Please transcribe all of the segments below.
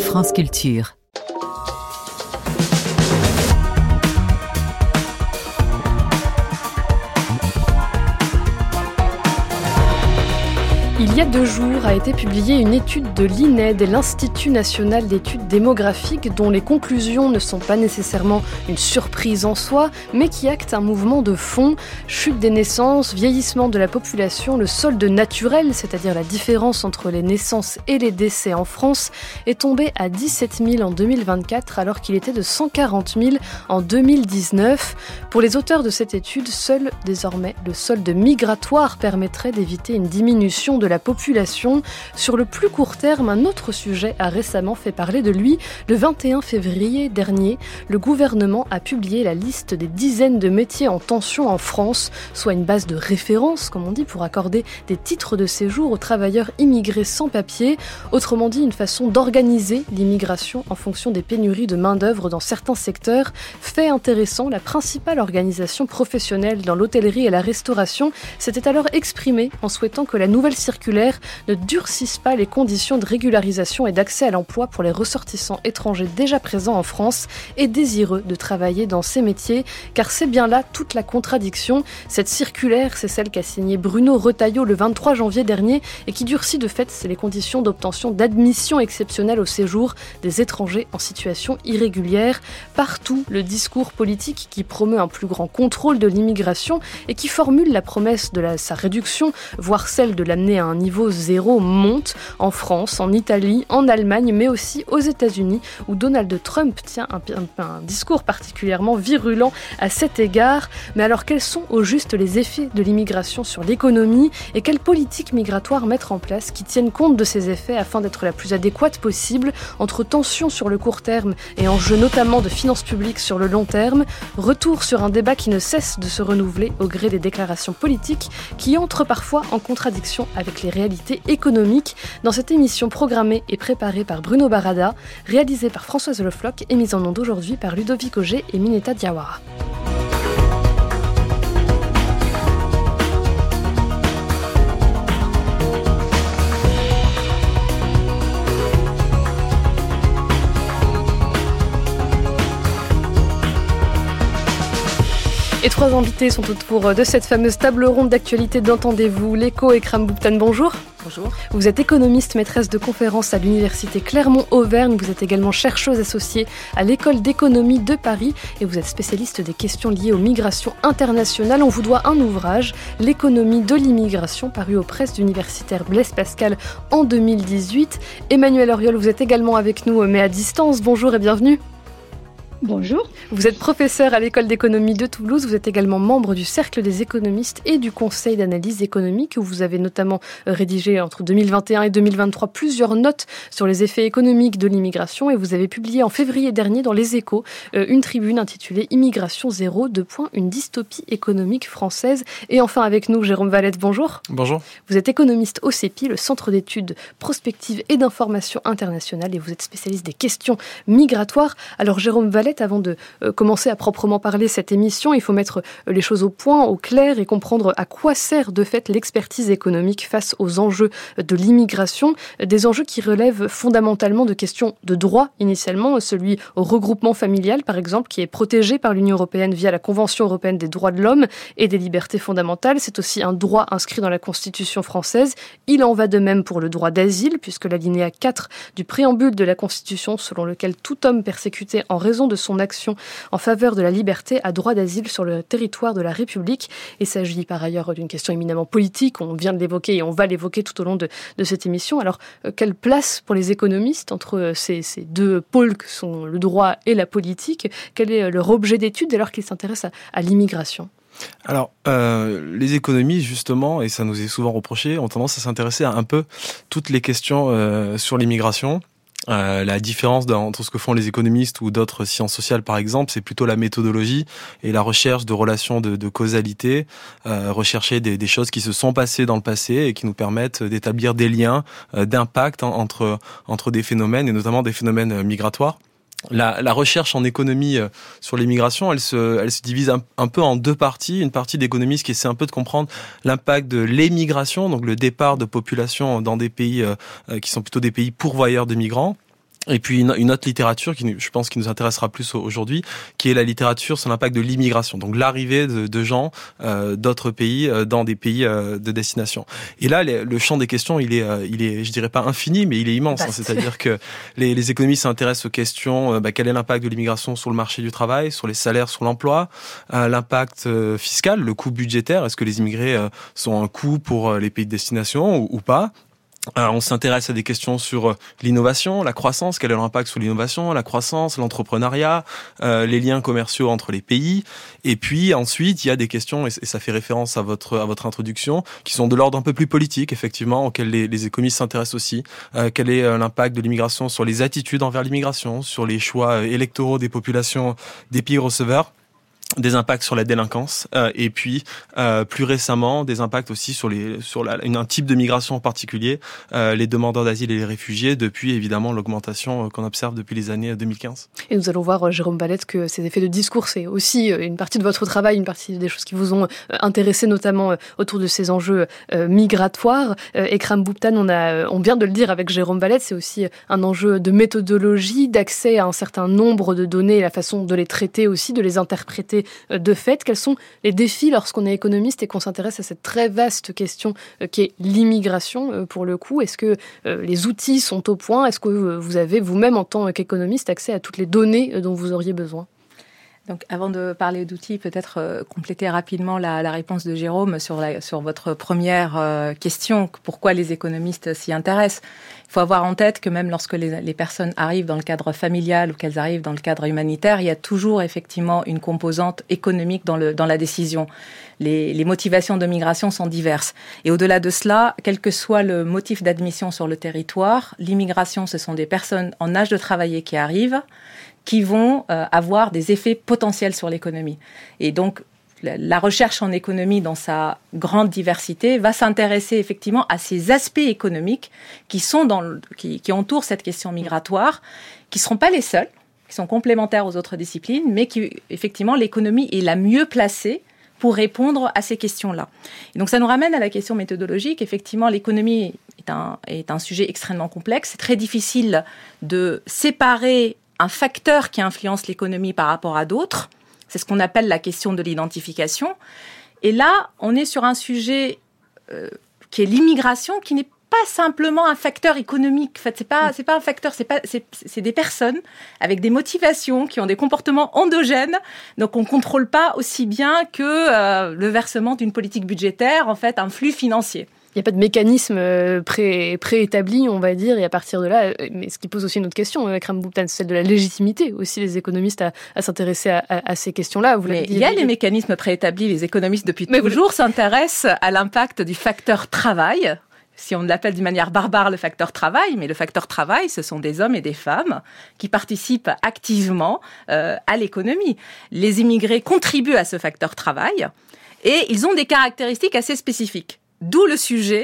France Culture. Il y a 2 jours a été publiée une étude de l'INED, l'Institut national d'études démographiques, dont les conclusions ne sont pas nécessairement une surprise en soi, mais qui actent un mouvement de fond. Chute des naissances, vieillissement de la population, le solde naturel, c'est-à-dire la différence entre les naissances et les décès en France, est tombé à 17 000 en 2024, alors qu'il était de 140 000 en 2019. Pour les auteurs de cette étude, seul désormais le solde migratoire permettrait d'éviter une diminution de la population. Sur le plus court terme, un autre sujet a récemment fait parler de lui. Le 21 février dernier, le gouvernement a publié la liste des dizaines de métiers en tension en France, soit une base de référence, comme on dit, pour accorder des titres de séjour aux travailleurs immigrés sans papier. Autrement dit, une façon d'organiser l'immigration en fonction des pénuries de main-d'œuvre dans certains secteurs. Fait intéressant, la principale organisation professionnelle dans l'hôtellerie et la restauration s'était alors exprimée en souhaitant que la nouvelle circulaire ne durcisse pas les conditions de régularisation et d'accès à l'emploi pour les ressortissants étrangers déjà présents en France et désireux de travailler dans ces métiers, car c'est bien là toute la contradiction. Cette circulaire, c'est celle qu'a signée Bruno Retailleau le 23 janvier dernier et qui durcit de fait les conditions d'obtention d'admission exceptionnelle au séjour des étrangers en situation irrégulière. Partout, le discours politique qui promeut un plus grand contrôle de l'immigration et qui formule la promesse de sa réduction, voire celle de l'amener à un niveau zéro, monte en France, en Italie, en Allemagne, mais aussi aux États-Unis, où Donald Trump tient un discours particulièrement virulent à cet égard. Mais alors, quels sont au juste les effets de l'immigration sur l'économie et quelles politiques migratoires mettre en place qui tiennent compte de ces effets afin d'être la plus adéquate possible entre tensions sur le court terme et enjeux notamment de finances publiques sur le long terme? Retour sur un débat qui ne cesse de se renouveler au gré des déclarations politiques qui entrent parfois en contradiction avec les réalités économiques, dans cette émission programmée et préparée par Bruno Barada, réalisée par Françoise Le Floch et mise en onde aujourd'hui par Ludovic Auger et Mineta Diawara. Et 3 invités sont autour de cette fameuse table ronde d'actualité d'Entendez-vous. L'Écho Ekram Bouktan, bonjour. Bonjour. Vous êtes économiste, maîtresse de conférences à l'université Clermont-Auvergne. Vous êtes également chercheuse associée à l'école d'économie de Paris et vous êtes spécialiste des questions liées aux migrations internationales. On vous doit un ouvrage, L'économie de l'immigration, paru aux presses universitaires Blaise Pascal en 2018. Emmanuel Auriol, vous êtes également avec nous, mais à distance. Bonjour et bienvenue. Bonjour. Vous êtes professeur à l'école d'économie de Toulouse, vous êtes également membre du Cercle des économistes et du Conseil d'analyse économique où vous avez notamment rédigé entre 2021 et 2023 plusieurs notes sur les effets économiques de l'immigration et vous avez publié en février dernier dans Les Échos une tribune intitulée Immigration zéro, une dystopie économique française. Et enfin avec nous Jérôme Valette, bonjour. Bonjour. Vous êtes économiste au CEPI, le Centre d'études prospectives et d'information internationale et vous êtes spécialiste des questions migratoires. Alors Jérôme Valette, avant de commencer à proprement parler cette émission, il faut mettre les choses au point, au clair et comprendre à quoi sert de fait l'expertise économique face aux enjeux de l'immigration, des enjeux qui relèvent fondamentalement de questions de droit initialement, celui au regroupement familial par exemple, qui est protégé par l'Union européenne via la Convention européenne des droits de l'homme et des libertés fondamentales. C'est aussi un droit inscrit dans la Constitution française. Il en va de même pour le droit d'asile, puisque l'alinéa 4 du préambule de la Constitution, selon lequel tout homme persécuté en raison de son action en faveur de la liberté a droit d'asile sur le territoire de la République. Il s'agit par ailleurs d'une question éminemment politique, on vient de l'évoquer et on va l'évoquer tout au long de cette émission. Alors, quelle place pour les économistes entre ces 2 pôles que sont le droit et la politique? Quel est leur objet d'étude alors qu'ils s'intéressent à l'immigration? Alors, les économistes, justement, et ça nous est souvent reproché, ont tendance à s'intéresser à un peu toutes les questions sur l'immigration. La différence entre ce que font les économistes ou d'autres sciences sociales, par exemple, c'est plutôt la méthodologie et la recherche de relations de causalité, rechercher des choses qui se sont passées dans le passé et qui nous permettent d'établir des liens d'impact entre des phénomènes, et notamment des phénomènes migratoires. La recherche en économie sur l'immigration, elle se divise un peu en 2 parties. Une partie d'économistes qui essaie un peu de comprendre l'impact de l'émigration, donc le départ de populations dans des pays qui sont plutôt des pays pourvoyeurs de migrants. Et puis une autre littérature je pense, qui nous intéressera plus aujourd'hui, qui est la littérature sur l'impact de l'immigration, donc l'arrivée de gens d'autres pays dans des pays de destination. Et là, le champ des questions, il est, je dirais pas infini, mais il est immense. C'est-à-dire que les économistes s'intéressent aux questions quel est l'impact de l'immigration sur le marché du travail, sur les salaires, sur l'emploi, l'impact fiscal, le coût budgétaire. Est-ce que les immigrés sont un coût pour les pays de destination ou pas? On s'intéresse à des questions sur l'innovation, la croissance, quel est l'impact sur l'innovation, la croissance, l'entrepreneuriat, les liens commerciaux entre les pays. Et puis ensuite, il y a des questions, et ça fait référence à votre introduction, qui sont de l'ordre un peu plus politique, effectivement, auxquelles les économistes s'intéressent aussi. Quel est l'impact de l'immigration sur les attitudes envers l'immigration, sur les choix électoraux des populations des pays receveurs, des impacts sur la délinquance, et puis plus récemment des impacts aussi sur un type de migration en particulier, les demandeurs d'asile et les réfugiés, depuis évidemment l'augmentation qu'on observe depuis les années 2015. Et nous allons voir, Jérôme Valette, que ces effets de discours, c'est aussi une partie de votre travail, une partie des choses qui vous ont intéressé, notamment autour de ces enjeux migratoires. Ekram Boubtan, on vient de le dire avec Jérôme Valette, c'est aussi un enjeu de méthodologie, d'accès à un certain nombre de données, la façon de les traiter aussi, de les interpréter de fait. Quels sont les défis lorsqu'on est économiste et qu'on s'intéresse à cette très vaste question qui est l'immigration pour le coup? Est-ce que les outils sont au point? Est-ce que vous avez vous-même en tant qu'économiste accès à toutes les données dont vous auriez besoin? Donc, avant de parler d'outils, peut-être compléter rapidement la réponse de Jérôme sur votre première question, pourquoi les économistes s'y intéressent. Il faut avoir en tête que même lorsque les personnes arrivent dans le cadre familial ou qu'elles arrivent dans le cadre humanitaire, il y a toujours effectivement une composante économique dans la décision. Les motivations de migration sont diverses. Et au-delà de cela, quel que soit le motif d'admission sur le territoire, l'immigration, ce sont des personnes en âge de travailler qui arrivent, qui vont avoir des effets potentiels sur l'économie. Et donc, la recherche en économie, dans sa grande diversité, va s'intéresser effectivement à ces aspects économiques qui entourent cette question migratoire, qui ne seront pas les seuls, qui sont complémentaires aux autres disciplines, mais qui, effectivement, l'économie est la mieux placée pour répondre à ces questions-là. Et donc, ça nous ramène à la question méthodologique. Effectivement, l'économie est un sujet extrêmement complexe. C'est très difficile de séparer un facteur qui influence l'économie par rapport à d'autres. C'est ce qu'on appelle la question de l'identification. Et là, on est sur un sujet qui est l'immigration, qui n'est pas simplement un facteur économique. En fait, c'est pas un facteur, c'est des personnes avec des motivations, qui ont des comportements endogènes. Donc, on contrôle pas aussi bien que le versement d'une politique budgétaire, en fait, un flux financier. Il n'y a pas de mécanisme préétabli, on va dire, et à partir de là, mais ce qui pose aussi une autre question, Ekram Boubtan, c'est celle de la légitimité aussi, les économistes à s'intéresser à ces questions-là. Il y a les mécanismes préétablis, les économistes depuis toujours s'intéressent à l'impact du facteur travail. Si on l'appelle d'une manière barbare le facteur travail, mais le facteur travail, ce sont des hommes et des femmes qui participent activement à l'économie. Les immigrés contribuent à ce facteur travail et ils ont des caractéristiques assez spécifiques. D'où le sujet,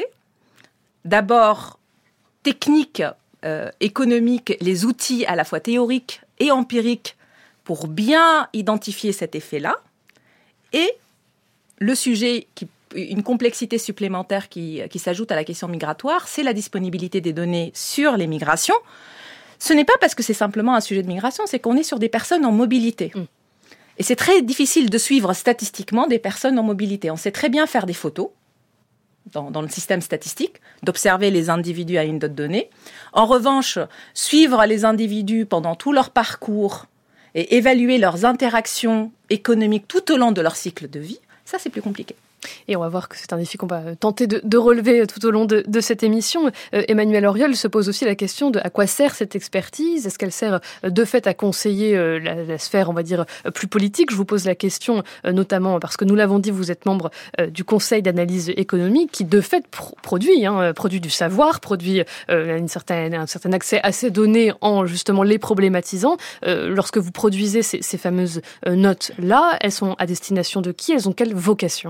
d'abord technique, économique, les outils à la fois théoriques et empiriques pour bien identifier cet effet-là, et le sujet, une complexité supplémentaire qui s'ajoute à la question migratoire, c'est la disponibilité des données sur les migrations. Ce n'est pas parce que c'est simplement un sujet de migration, c'est qu'on est sur des personnes en mobilité. Et c'est très difficile de suivre statistiquement des personnes en mobilité. On sait très bien faire des photos, dans le système statistique, d'observer les individus à une dot donnée. En revanche, suivre les individus pendant tout leur parcours et évaluer leurs interactions économiques tout au long de leur cycle de vie, ça, c'est plus compliqué. Et on va voir que c'est un défi qu'on va tenter de relever tout au long de cette émission. Emmanuel Auriol se pose aussi la question de à quoi sert cette expertise? Est-ce qu'elle sert de fait à conseiller la sphère, on va dire, plus politique? Je vous pose la question notamment parce que nous l'avons dit, vous êtes membre du Conseil d'analyse économique qui de fait produit du savoir, produit un certain accès à ces données en justement les problématisant. Lorsque vous produisez ces fameuses notes-là, elles sont à destination de qui? Elles ont quelle vocation?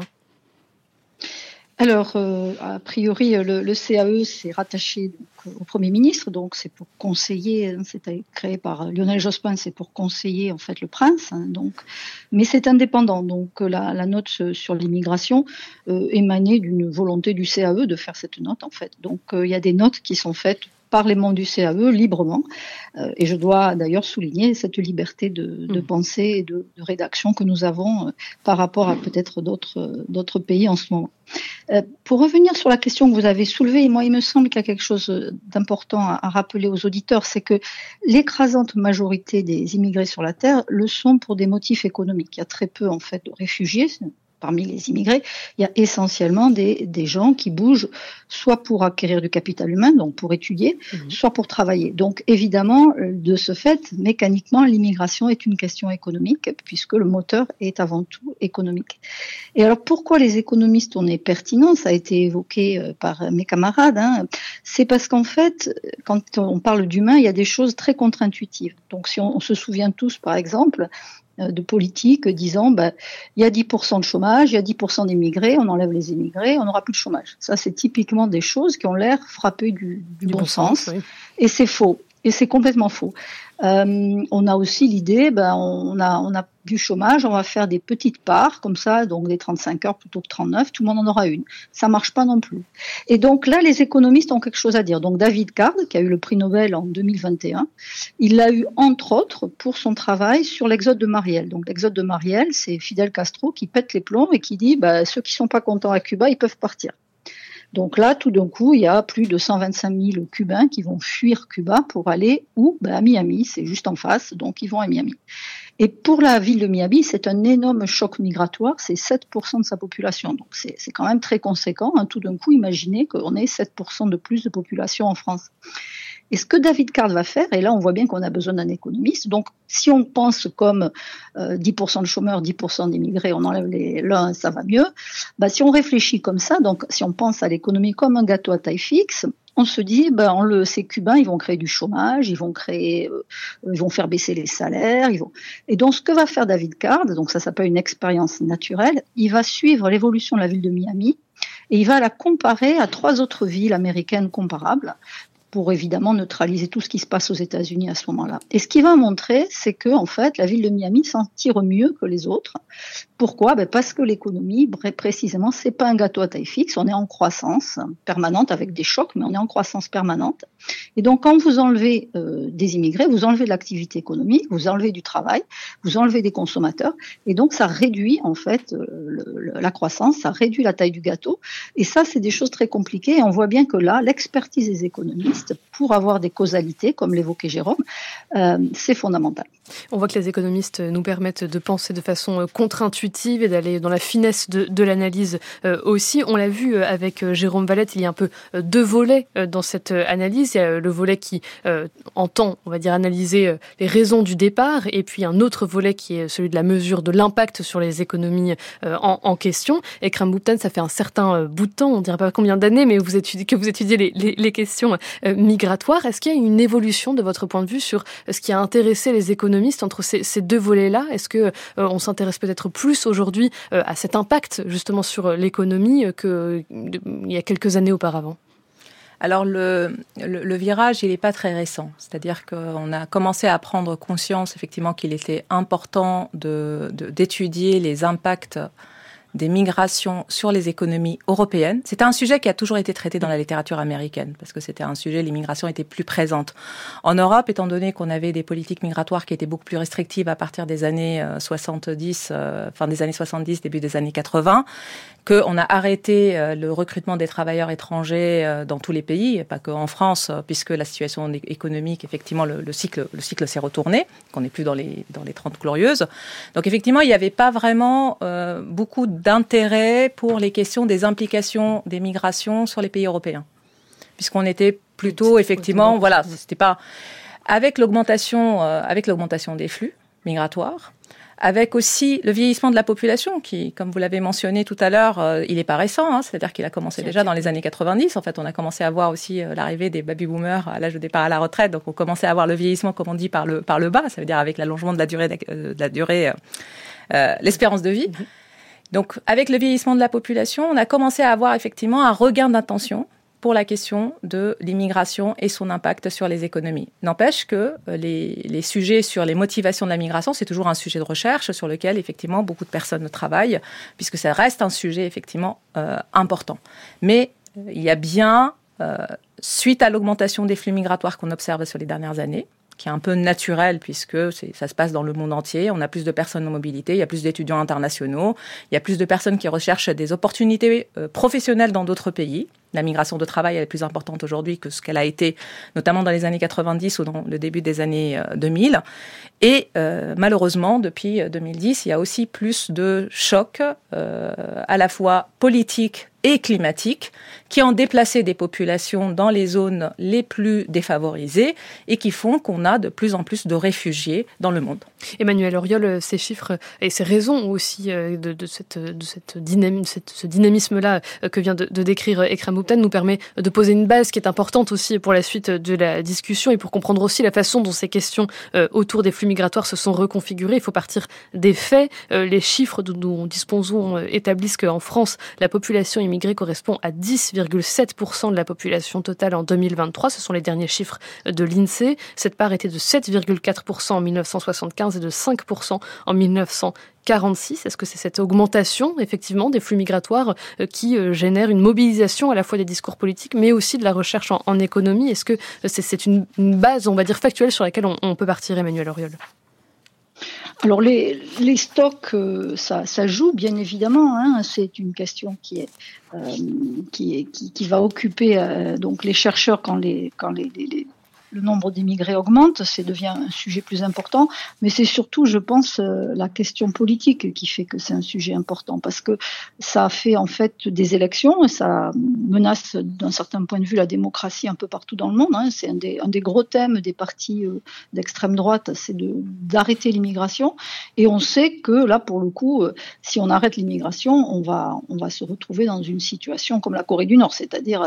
Alors, a priori, le CAE s'est rattaché au Premier ministre, donc c'est pour conseiller, c'était créé par Lionel Jospin, c'est pour conseiller en fait le prince, mais c'est indépendant. Donc la note sur l'immigration émanait d'une volonté du CAE de faire cette note en fait. Donc il y a des notes qui sont faites par les membres du CAE librement. Et je dois d'ailleurs souligner cette liberté de pensée et de rédaction que nous avons par rapport à peut-être d'autres pays en ce moment. Pour revenir sur la question que vous avez soulevée, moi il me semble qu'il y a quelque chose d'important à rappeler aux auditeurs, c'est que l'écrasante majorité des immigrés sur la Terre le sont pour des motifs économiques. Il y a très peu en fait de réfugiés. Parmi les immigrés, il y a essentiellement des gens qui bougent soit pour acquérir du capital humain, donc pour étudier, soit pour travailler. Donc évidemment, de ce fait, mécaniquement, l'immigration est une question économique, puisque le moteur est avant tout économique. Et alors pourquoi les économistes, on est pertinents, ça a été évoqué par mes camarades, c'est parce qu'en fait, quand on parle d'humain, il y a des choses très contre-intuitives. Donc si on se souvient tous, par exemple, de politiques disant il y a 10% de chômage, il y a 10% d'immigrés, on enlève les immigrés, on n'aura plus de chômage. Ça, c'est typiquement des choses qui ont l'air frappées du bon sens. Oui. Et c'est faux. Et c'est complètement faux. On a aussi l'idée, on a du chômage, on va faire des petites parts, comme ça, donc des 35 heures plutôt que 39, tout le monde en aura une. Ça marche pas non plus. Et donc là, les économistes ont quelque chose à dire. Donc David Card, qui a eu le prix Nobel en 2021, il l'a eu entre autres pour son travail sur l'exode de Mariel. Donc l'exode de Mariel, c'est Fidel Castro qui pète les plombs et qui dit, ceux qui sont pas contents à Cuba, ils peuvent partir. Donc là, tout d'un coup, il y a plus de 125 000 Cubains qui vont fuir Cuba pour aller où ? À Miami, c'est juste en face, donc ils vont à Miami. Et pour la ville de Miami, c'est un énorme choc migratoire, c'est 7% de sa population. Donc c'est quand même très conséquent. Tout d'un coup, imaginez qu'on ait 7% de plus de population en France. Et ce que David Card va faire, et là on voit bien qu'on a besoin d'un économiste, donc si on pense comme 10% de chômeurs, 10% d'immigrés, on enlève l'un, ça va mieux, si on réfléchit comme ça, donc si on pense à l'économie comme un gâteau à taille fixe, on se dit, ces Cubains, ils vont créer du chômage, ils vont faire baisser les salaires, Et donc, ce que va faire David Card, donc ça s'appelle une expérience naturelle, il va suivre l'évolution de la ville de Miami et il va la comparer à 3 autres villes américaines comparables, pour évidemment neutraliser tout ce qui se passe aux États-Unis à ce moment-là. Et ce qu'il va montrer, c'est que en fait, la ville de Miami s'en tire mieux que les autres. Pourquoi ? Parce que l'économie, précisément, c'est pas un gâteau à taille fixe. On est en croissance permanente avec des chocs, mais on est en croissance permanente. Et donc, quand vous enlevez des immigrés, vous enlevez de l'activité économique, vous enlevez du travail, vous enlevez des consommateurs, et donc ça réduit en fait la croissance, ça réduit la taille du gâteau. Et ça, c'est des choses très compliquées. Et on voit bien que là, l'expertise des économistes pour avoir des causalités, comme l'évoquait Jérôme, c'est fondamental. On voit que les économistes nous permettent de penser de façon contre-intuitive et d'aller dans la finesse de l'analyse aussi. On l'a vu avec Jérôme Valette, il y a un peu 2 volets dans cette analyse. Il y a le volet qui entend, on va dire, analyser les raisons du départ, et puis un autre volet qui est celui de la mesure de l'impact sur les économies en question. Et Ekrem Bouptane, ça fait un certain bout de temps, on ne dirait pas combien d'années, mais vous étudiez les questions migratoires. Est-ce qu'il y a une évolution de votre point de vue sur ce qui a intéressé les économistes entre ces 2 volets-là ? Est-ce que on s'intéresse peut-être plus aujourd'hui à cet impact justement sur l'économie qu'il y a quelques années auparavant ? Alors le virage, il n'est pas très récent. C'est-à-dire qu'on a commencé à prendre conscience effectivement qu'il était important d'étudier les impacts des migrations sur les économies européennes. C'était un sujet qui a toujours été traité dans la littérature américaine, parce que c'était un sujet, l'immigration était plus présente. En Europe, étant donné qu'on avait des politiques migratoires qui étaient beaucoup plus restrictives à partir des années 70, fin des années 70, début des années 80, qu'on a arrêté le recrutement des travailleurs étrangers dans tous les pays, pas qu'en France, puisque la situation économique, effectivement, le cycle s'est retourné, qu'on n'est plus dans les 30 glorieuses. Donc effectivement, il n'y avait pas vraiment beaucoup d'intérêt pour les questions des implications des migrations sur les pays européens, puisqu'on était plutôt effectivement, voilà, c'était pas avec l'augmentation des flux migratoires, avec aussi le vieillissement de la population qui, comme vous l'avez mentionné tout à l'heure, il n'est pas récent, c'est-à-dire qu'il a commencé déjà dans les années 90. En fait, on a commencé à voir aussi l'arrivée des baby-boomers à l'âge de départ à la retraite. Donc, on commençait à voir le vieillissement, comme on dit, par le bas. Ça veut dire avec l'allongement de la durée, l'espérance de vie. Donc, avec le vieillissement de la population, on a commencé à avoir effectivement un regain d'intention pour la question de l'immigration et son impact sur les économies. N'empêche que les sujets sur les motivations de la migration, c'est toujours un sujet de recherche sur lequel, effectivement, beaucoup de personnes travaillent, puisque ça reste un sujet, effectivement, important. Mais il y a bien suite à l'augmentation des flux migratoires qu'on observe sur les dernières années, qui est un peu naturel puisque ça se passe dans le monde entier. On a plus de personnes en mobilité, il y a plus d'étudiants internationaux, il y a plus de personnes qui recherchent des opportunités professionnelles dans d'autres pays. La migration de travail elle est plus importante aujourd'hui que ce qu'elle a été, notamment dans les années 90 ou dans le début des années 2000. Et malheureusement, depuis 2010, il y a aussi plus de chocs, à la fois politiques et climatiques, qui ont déplacé des populations dans les zones les plus défavorisées et qui font qu'on a de plus en plus de réfugiés dans le monde. Emmanuel Auriol, ces chiffres et ces raisons aussi de ce dynamisme-là que vient de décrire Ekrem Moubtane nous permet de poser une base qui est importante aussi pour la suite de la discussion et pour comprendre aussi la façon dont ces questions autour des flux migratoires se sont reconfigurées. Il faut partir des faits. Les chiffres dont nous disposons établissent qu'en France, la population immigrée correspond à 10,7% de la population totale en 2023. Ce sont les derniers chiffres de l'INSEE. Cette part était de 7,4% en 1975 et de 5% en 1946. Est-ce que c'est cette augmentation, effectivement, des flux migratoires qui génère une mobilisation à la fois des discours politiques, mais aussi de la recherche en économie? Est-ce que c'est une base, on va dire, factuelle sur laquelle on peut partir, Emmanuel Auriol? Alors les stocks, ça joue bien évidemment. Hein, c'est une question qui va occuper donc les chercheurs quand le nombre d'immigrés augmente, ça devient un sujet plus important, mais c'est surtout, je pense, la question politique qui fait que c'est un sujet important, parce que ça fait en fait des élections, et ça menace d'un certain point de vue la démocratie un peu partout dans le monde. Hein. C'est un des gros thèmes des partis d'extrême droite, c'est d'arrêter l'immigration, et on sait que là, pour le coup, si on arrête l'immigration, on va se retrouver dans une situation comme la Corée du Nord, c'est-à-dire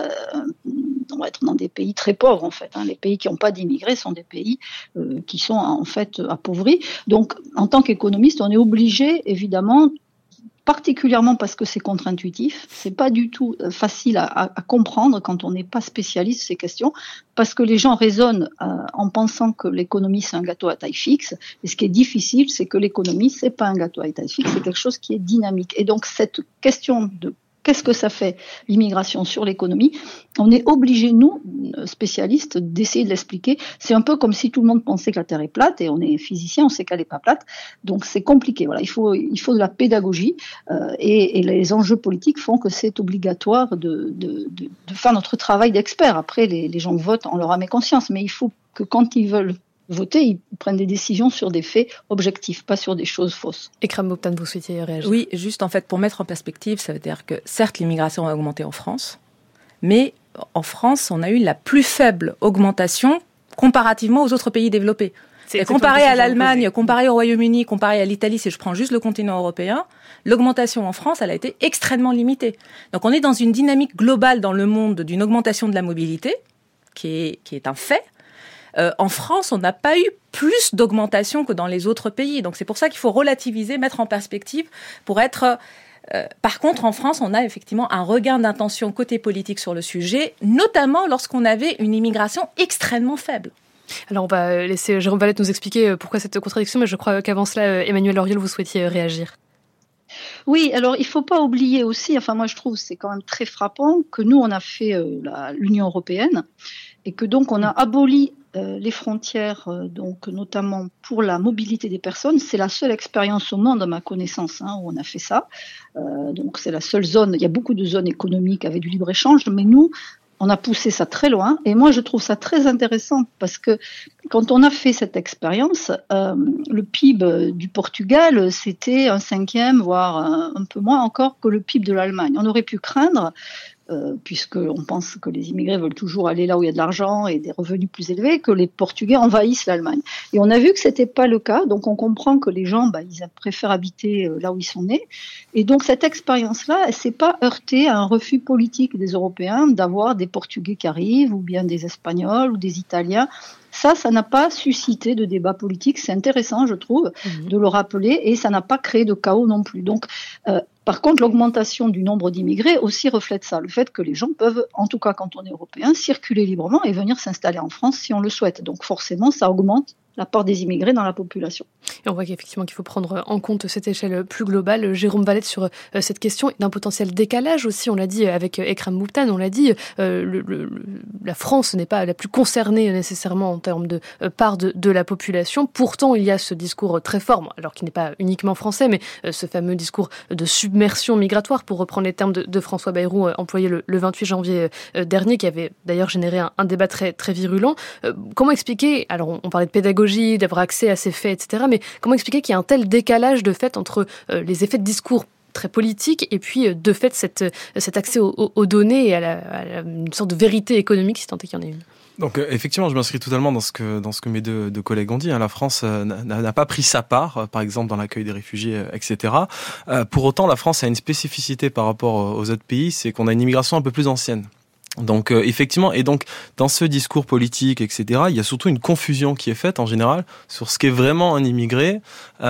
on va être dans des pays très pauvres en fait. Hein. Les pays qui n'ont pas d'immigrés sont des pays qui sont en fait appauvris. Donc, en tant qu'économiste, on est obligé, évidemment, particulièrement parce que c'est contre-intuitif, c'est pas du tout facile à comprendre quand on n'est pas spécialiste de ces questions, parce que les gens raisonnent en pensant que l'économie c'est un gâteau à taille fixe, et ce qui est difficile, c'est que l'économie c'est pas un gâteau à taille fixe, c'est quelque chose qui est dynamique. Et donc cette question de qu'est-ce que ça fait, l'immigration sur l'économie? On est obligé, nous, spécialistes, d'essayer de l'expliquer. C'est un peu comme si tout le monde pensait que la Terre est plate, et on est physicien, on sait qu'elle n'est pas plate. Donc c'est compliqué. Voilà, il faut de la pédagogie, et les enjeux politiques font que c'est obligatoire de faire notre travail d'expert. Après, les gens votent en leur âme et conscience, mais il faut que quand ils veulent voter, ils prennent des décisions sur des faits objectifs, pas sur des choses fausses. Ekrem Moubtane, vous souhaitiez réagir? Oui, juste en fait, pour mettre en perspective, ça veut dire que certes, l'immigration a augmenté en France, mais en France, on a eu la plus faible augmentation comparativement aux autres pays développés. Comparé à l'Allemagne, comparé au Royaume-Uni, comparé à l'Italie, si je prends juste le continent européen, l'augmentation en France, elle a été extrêmement limitée. Donc on est dans une dynamique globale dans le monde d'une augmentation de la mobilité, qui est un fait. En France, on n'a pas eu plus d'augmentation que dans les autres pays. Donc c'est pour ça qu'il faut relativiser, mettre en perspective pour être... par contre, en France, on a effectivement un regain d'intention côté politique sur le sujet, notamment lorsqu'on avait une immigration extrêmement faible. Alors on va laisser Jérôme Valette nous expliquer pourquoi cette contradiction, mais je crois qu'avant cela, Emmanuel Auriol, vous souhaitiez réagir. Oui, alors il ne faut pas oublier aussi, enfin moi je trouve c'est quand même très frappant que nous on a fait l'Union européenne et que donc on a aboli les frontières, donc notamment pour la mobilité des personnes. C'est la seule expérience au monde, à ma connaissance, où on a fait ça. Donc c'est la seule zone, il y a beaucoup de zones économiques avec du libre-échange, mais nous, on a poussé ça très loin. Et moi, je trouve ça très intéressant parce que quand on a fait cette expérience, le PIB du Portugal, c'était 1/5, voire un peu moins encore que le PIB de l'Allemagne. On aurait pu craindre, puisqu'on pense que les immigrés veulent toujours aller là où il y a de l'argent et des revenus plus élevés, que les Portugais envahissent l'Allemagne. Et on a vu que c'était pas le cas, donc on comprend que les gens, ils préfèrent habiter là où ils sont nés. Et donc cette expérience-là, elle s'est pas heurtée à un refus politique des Européens d'avoir des Portugais qui arrivent, ou bien des Espagnols, ou des Italiens. Ça n'a pas suscité de débat politique. C'est intéressant, je trouve, de le rappeler, et ça n'a pas créé de chaos non plus. Donc, par contre, l'augmentation du nombre d'immigrés aussi reflète ça, le fait que les gens peuvent, en tout cas quand on est européen, circuler librement et venir s'installer en France si on le souhaite. Donc forcément, ça augmente l'apport des immigrés dans la population. Et on voit qu'effectivement qu'il faut prendre en compte cette échelle plus globale. Jérôme Valette, sur cette question d'un potentiel décalage aussi, on l'a dit avec Ekram Moubtane, on l'a dit, la France n'est pas la plus concernée nécessairement en termes de part de la population. Pourtant, il y a ce discours très fort, alors qui n'est pas uniquement français, mais ce fameux discours de submersion migratoire, pour reprendre les termes de François Bayrou, employé le 28 janvier dernier, qui avait d'ailleurs généré un débat très, très virulent. Comment expliquer, alors on parlait de pédagogie, d'avoir accès à ces faits, etc., mais comment expliquer qu'il y a un tel décalage de fait entre les effets de discours très politiques et puis de fait cet accès aux données et à une sorte de vérité économique, si tant est qu'il y en ait une? Donc effectivement, je m'inscris totalement dans ce que mes deux collègues ont dit. La France n'a pas pris sa part, par exemple dans l'accueil des réfugiés, etc. Pour autant, la France a une spécificité par rapport aux autres pays, c'est qu'on a une immigration un peu plus ancienne. Donc effectivement, et donc dans ce discours politique, etc., il y a surtout une confusion qui est faite en général sur ce qu'est vraiment un immigré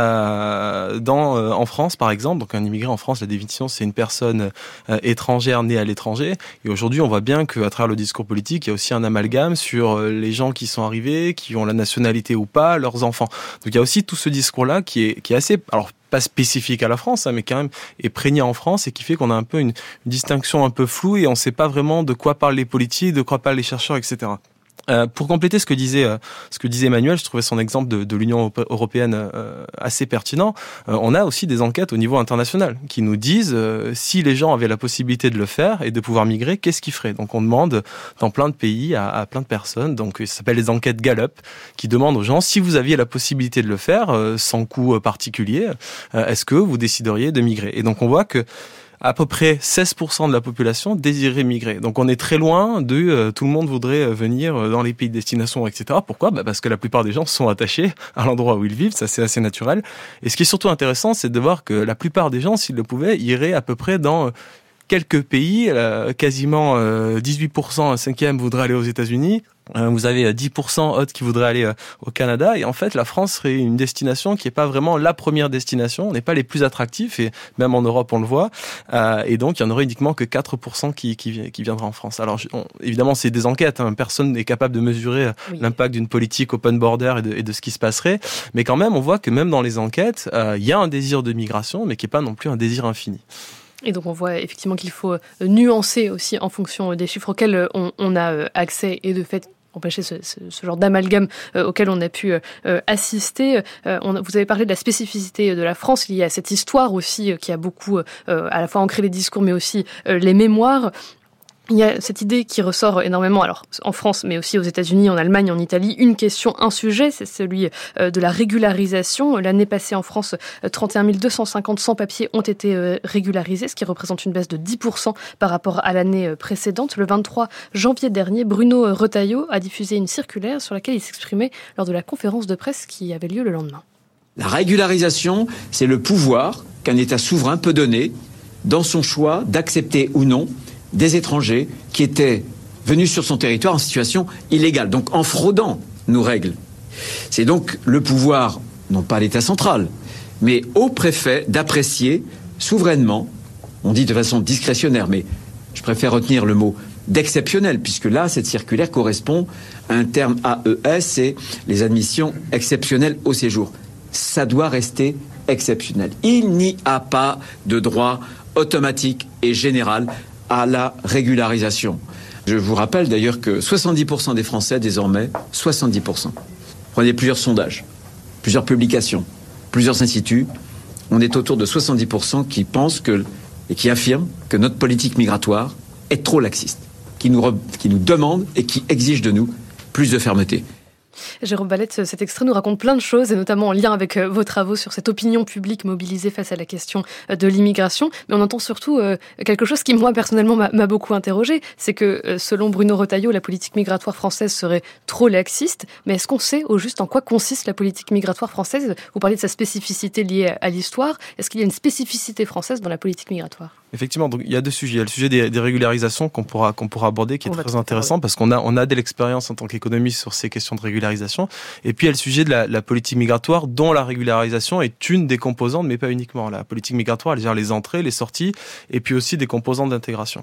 en France, par exemple. Donc un immigré en France, la définition, c'est une personne étrangère née à l'étranger. Et aujourd'hui, on voit bien qu'à travers le discours politique, il y a aussi un amalgame sur les gens qui sont arrivés, qui ont la nationalité ou pas, leurs enfants. Donc il y a aussi tout ce discours-là qui est assez... Alors, pas spécifique à la France, mais quand même est prégnant en France et qui fait qu'on a un peu une distinction un peu floue et on ne sait pas vraiment de quoi parlent les politiques, de quoi parlent les chercheurs, etc. Pour compléter ce que disait Emmanuel, je trouvais son exemple de l'Union européenne assez pertinent. On a aussi des enquêtes au niveau international qui nous disent si les gens avaient la possibilité de le faire et de pouvoir migrer, qu'est-ce qu'ils feraient. Donc on demande dans plein de pays à plein de personnes, donc ça s'appelle les enquêtes Gallup, qui demandent aux gens si vous aviez la possibilité de le faire sans coût particulier, est-ce que vous décideriez de migrer. Et donc on voit que à peu près 16% de la population désirait migrer. Donc on est très loin de tout le monde voudrait venir dans les pays de destination, etc. Pourquoi ? Parce que la plupart des gens sont attachés à l'endroit où ils vivent, ça c'est assez naturel. Et ce qui est surtout intéressant, c'est de voir que la plupart des gens, s'ils le pouvaient, iraient à peu près dans quelques pays. Quasiment 18%, un cinquième voudrait aller aux États-Unis. Vous avez 10% autres qui voudraient aller au Canada. Et en fait, la France serait une destination qui n'est pas vraiment la première destination. On n'est pas les plus attractifs. Et même en Europe, on le voit. Et donc, il n'y en aurait uniquement que 4% qui viendraient en France. Alors, évidemment, c'est des enquêtes. Personne n'est capable de mesurer l'impact d'une politique open border et de ce qui se passerait. Mais quand même, on voit que même dans les enquêtes, il y a un désir de migration, mais qui n'est pas non plus un désir infini. Et donc on voit effectivement qu'il faut nuancer aussi en fonction des chiffres auxquels on a accès et de fait empêcher ce genre d'amalgame auquel on a pu assister. Vous avez parlé de la spécificité de la France. Il y a cette histoire aussi qui a beaucoup à la fois ancré les discours mais aussi les mémoires. Il y a cette idée qui ressort énormément, alors en France, mais aussi aux États-Unis, en Allemagne, en Italie. Une question, un sujet, c'est celui de la régularisation. L'année passée en France, 31 250 sans-papiers ont été régularisés, ce qui représente une baisse de 10% par rapport à l'année précédente. Le 23 janvier dernier, Bruno Retailleau a diffusé une circulaire sur laquelle il s'exprimait lors de la conférence de presse qui avait lieu le lendemain. La régularisation, c'est le pouvoir qu'un État souverain peut donner dans son choix d'accepter ou non des étrangers qui étaient venus sur son territoire en situation illégale, donc en fraudant nos règles. C'est donc le pouvoir, non pas l'État central, mais au préfet d'apprécier souverainement, on dit de façon discrétionnaire, mais je préfère retenir le mot d'exceptionnel, puisque là, cette circulaire correspond à un terme AES, c'est les admissions exceptionnelles au séjour. Ça doit rester exceptionnel. Il n'y a pas de droit automatique et général à la régularisation. Je vous rappelle d'ailleurs que 70% des Français, désormais, 70%. Prenez plusieurs sondages, plusieurs publications, plusieurs instituts, on est autour de 70% qui pensent et qui affirment que notre politique migratoire est trop laxiste, qui nous demande et qui exige de nous plus de fermeté. Jérôme Valette, cet extrait nous raconte plein de choses, et notamment en lien avec vos travaux sur cette opinion publique mobilisée face à la question de l'immigration. Mais on entend surtout quelque chose qui, moi, personnellement, m'a beaucoup interrogée. C'est que, selon Bruno Retailleau, la politique migratoire française serait trop laxiste. Mais est-ce qu'on sait au juste en quoi consiste la politique migratoire française ? Vous parlez de sa spécificité liée à l'histoire. Est-ce qu'il y a une spécificité française dans la politique migratoire ? Effectivement, donc il y a deux sujets. Il y a le sujet des régularisations qu'on pourra aborder, qui est très intéressant parce qu'on a de l'expérience en tant qu'économiste sur ces questions de régularisation. Et puis il y a le sujet de la politique migratoire, dont la régularisation est une des composantes, mais pas uniquement. La politique migratoire, elle gère les entrées, les sorties, et puis aussi des composantes d'intégration.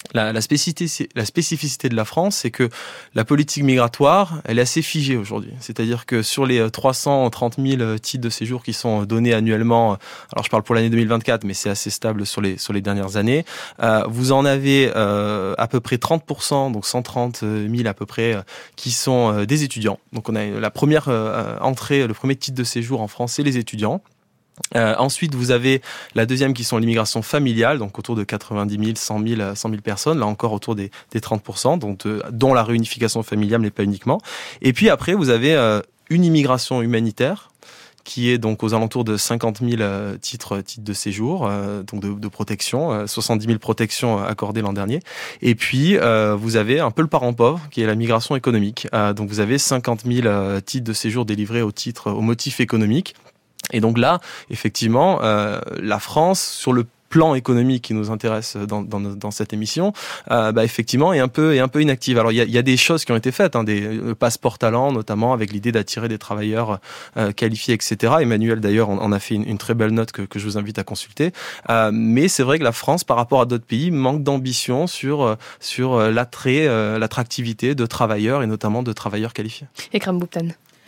La spécificité de la France, c'est que la politique migratoire, elle est assez figée aujourd'hui. C'est-à-dire que sur les 330 000 titres de séjour qui sont donnés annuellement, alors je parle pour l'année 2024, mais c'est assez stable sur les dernières années, vous en avez à peu près 30%, donc 130 000 à peu près, qui sont des étudiants. Donc on a la première entrée, le premier titre de séjour en France, c'est les étudiants. Ensuite, vous avez la deuxième qui sont l'immigration familiale, donc autour de 90 000, 100 000 personnes, là encore autour des 30%, donc dont la réunification familiale n'est pas uniquement. Et puis après, vous avez une immigration humanitaire qui est donc aux alentours de 50 000 titres de séjour, donc de protection, 70 000 protections accordées l'an dernier. Et puis, vous avez un peu le parent pauvre, qui est la migration économique. Donc, vous avez 50 000 titres de séjour délivrés au motif économique. Et donc là, effectivement, la France, sur le plan économique qui nous intéresse dans cette émission, effectivement, est un peu inactive. Alors, il y a des choses qui ont été faites, des passeports talents, notamment avec l'idée d'attirer des travailleurs qualifiés, etc. Emmanuel, d'ailleurs, en a fait une très belle note que je vous invite à consulter. Mais c'est vrai que la France, par rapport à d'autres pays, manque d'ambition sur l'attractivité de travailleurs, et notamment de travailleurs qualifiés. Ekram Bouptan.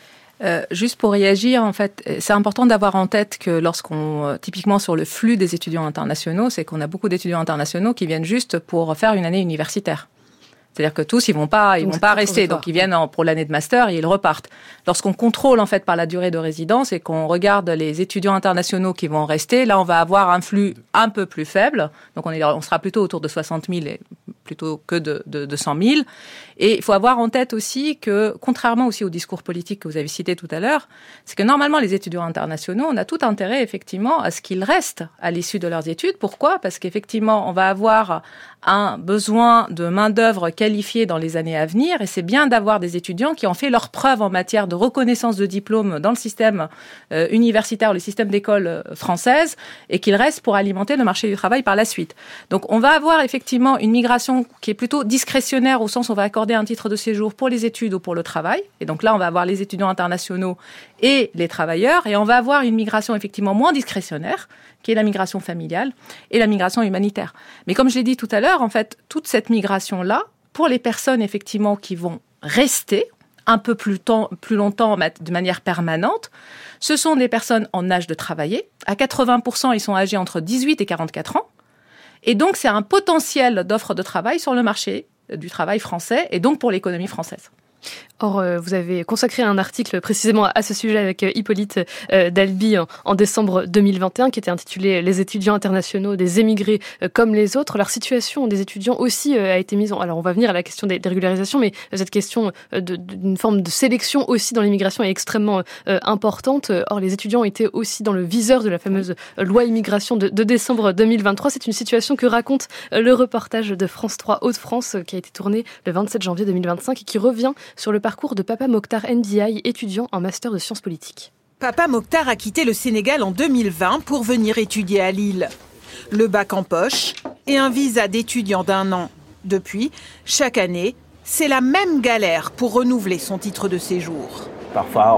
Juste pour réagir, en fait, c'est important d'avoir en tête que typiquement sur le flux des étudiants internationaux, c'est qu'on a beaucoup d'étudiants internationaux qui viennent juste pour faire une année universitaire. C'est-à-dire que tous, ils vont pas rester. Donc, ils viennent pour l'année de master et ils repartent. Lorsqu'on contrôle, en fait, par la durée de résidence et qu'on regarde les étudiants internationaux qui vont rester, là, on va avoir un flux un peu plus faible. Donc, on sera plutôt autour de 60 000 plutôt que de 100 000. Et il faut avoir en tête aussi que, contrairement aussi au discours politique que vous avez cité tout à l'heure, c'est que normalement, les étudiants internationaux, on a tout intérêt, effectivement, à ce qu'ils restent à l'issue de leurs études. Pourquoi ? Parce qu'effectivement, on va avoir un besoin de main-d'œuvre qualifiée dans les années à venir, et c'est bien d'avoir des étudiants qui ont fait leurs preuves en matière de reconnaissance de diplôme dans le système universitaire, le système d'école française, et qu'ils restent pour alimenter le marché du travail par la suite. Donc, on va avoir effectivement une migration qui est plutôt discrétionnaire, au sens où on va accorder un titre de séjour pour les études ou pour le travail. Et donc là, on va avoir les étudiants internationaux et les travailleurs, et on va avoir une migration effectivement moins discrétionnaire, qui est la migration familiale et la migration humanitaire. Mais comme je l'ai dit tout à l'heure, en fait, toute cette migration-là, pour les personnes effectivement qui vont rester un peu plus longtemps de manière permanente, ce sont des personnes en âge de travailler. À 80%, ils sont âgés entre 18 et 44 ans. Et donc, c'est un potentiel d'offre de travail sur le marché du travail français et donc pour l'économie française. Or, vous avez consacré un article précisément à ce sujet avec Hippolyte Dalby en décembre 2021 qui était intitulé « Les étudiants internationaux, des émigrés comme les autres ». Leur situation des étudiants aussi a été mise alors on va venir à la question des régularisations, mais cette question d'une forme de sélection aussi dans l'immigration est extrêmement importante. Or, les étudiants étaient aussi dans le viseur de la fameuse loi immigration de décembre 2023. C'est une situation que raconte le reportage de France 3 Hauts-de-France qui a été tourné le 27 janvier 2025 et qui revient sur le parcours de Papa Mokhtar Ndiaye, étudiant en master de sciences politiques. Papa Mokhtar a quitté le Sénégal en 2020 pour venir étudier à Lille. Le bac en poche et un visa d'étudiant d'1 an. Depuis, chaque année, c'est la même galère pour renouveler son titre de séjour. Parfois,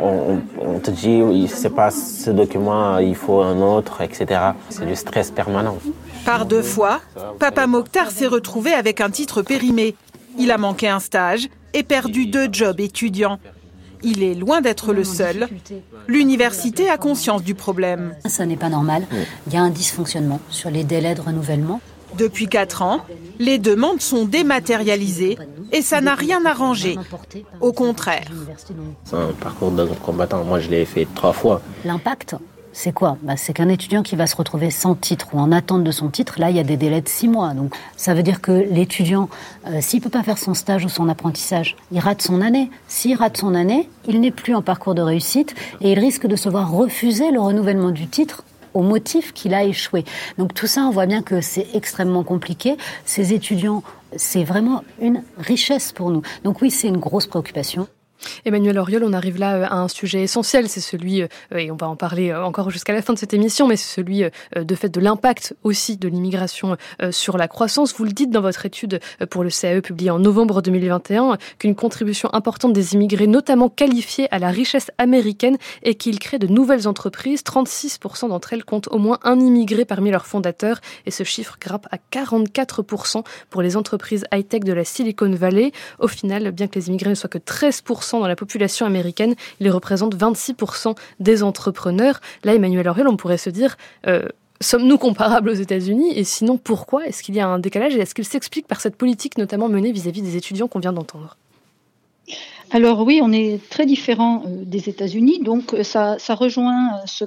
on te dit, c'est pas ce document, il faut un autre, etc. C'est du stress permanent. Par 2 fois, Papa Mokhtar s'est retrouvé avec un titre périmé. Il a manqué un stage et perdu 2 jobs étudiants. Il est loin d'être le seul. L'université a conscience du problème. Ça n'est pas normal. Il y a un dysfonctionnement sur les délais de renouvellement. Depuis 4 ans, les demandes sont dématérialisées et ça n'a rien arrangé. Au contraire. C'est un parcours d'un combattant. Moi, je l'ai fait 3 fois. L'impact, c'est quoi ? C'est qu'un étudiant qui va se retrouver sans titre ou en attente de son titre, là, il y a des délais de 6 mois. Donc, ça veut dire que l'étudiant, s'il ne peut pas faire son stage ou son apprentissage, il rate son année. S'il rate son année, il n'est plus en parcours de réussite et il risque de se voir refuser le renouvellement du titre au motif qu'il a échoué. Donc tout ça, on voit bien que c'est extrêmement compliqué. Ces étudiants, c'est vraiment une richesse pour nous. Donc oui, c'est une grosse préoccupation. Emmanuel Auriol, on arrive là à un sujet essentiel, c'est celui, et on va en parler encore jusqu'à la fin de cette émission, mais c'est celui de l'impact aussi de l'immigration sur la croissance. Vous le dites dans votre étude pour le CAE publiée en novembre 2021, qu'une contribution importante des immigrés, notamment qualifiés à la richesse américaine, et qu'ils créent de nouvelles entreprises. 36% d'entre elles comptent au moins un immigré parmi leurs fondateurs, et ce chiffre grimpe à 44% pour les entreprises high-tech de la Silicon Valley. Au final, bien que les immigrés ne soient que 13% dans la population américaine, ils représentent 26% des entrepreneurs. Là, Emmanuel Auriol, on pourrait se dire, sommes-nous comparables aux États-Unis ? Et sinon, pourquoi ? Est-ce qu'il y a un décalage et est-ce qu'il s'explique par cette politique notamment menée vis-à-vis des étudiants qu'on vient d'entendre ? Alors oui, on est très différent des États-Unis, donc ça rejoint ce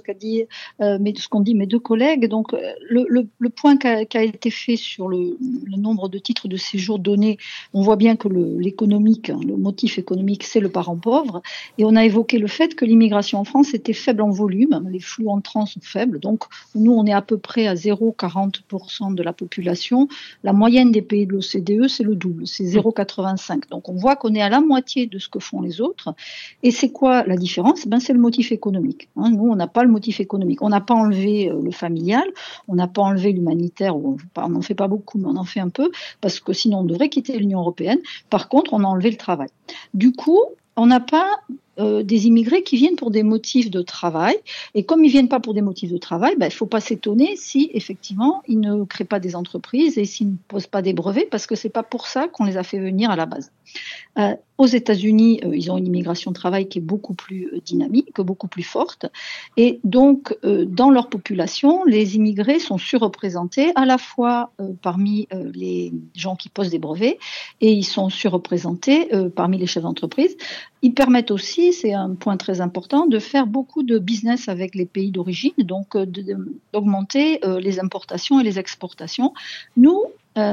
qu'ont dit mes deux collègues. Donc le point qui a été fait sur le nombre de titres de séjour donnés, on voit bien que l'économique, le motif économique, c'est le parent pauvre, et on a évoqué le fait que l'immigration en France était faible en volume, les flux entrants sont faibles, donc nous on est à peu près à 0,40% de la population. La moyenne des pays de l'OCDE, c'est le double, c'est 0,85. Donc on voit qu'on est à la moitié de ce que font les autres. Et c'est quoi la différence ? C'est le motif économique. Nous, on n'a pas le motif économique. On n'a pas enlevé le familial, on n'a pas enlevé l'humanitaire, on n'en fait pas beaucoup, mais on en fait un peu, parce que sinon on devrait quitter l'Union européenne. Par contre, on a enlevé le travail. Du coup, on n'a pas des immigrés qui viennent pour des motifs de travail. Et comme ils ne viennent pas pour des motifs de travail, il ne faut pas s'étonner si, effectivement, ils ne créent pas des entreprises et s'ils ne posent pas des brevets, parce que ce n'est pas pour ça qu'on les a fait venir à la base. Aux États-Unis, ils ont une immigration de travail qui est beaucoup plus dynamique, beaucoup plus forte. Et donc, dans leur population, les immigrés sont surreprésentés à la fois parmi les gens qui posent des brevets et ils sont surreprésentés parmi les chefs d'entreprise. Ils permettent aussi, c'est un point très important, de faire beaucoup de business avec les pays d'origine, donc d'augmenter les importations et les exportations. Nous,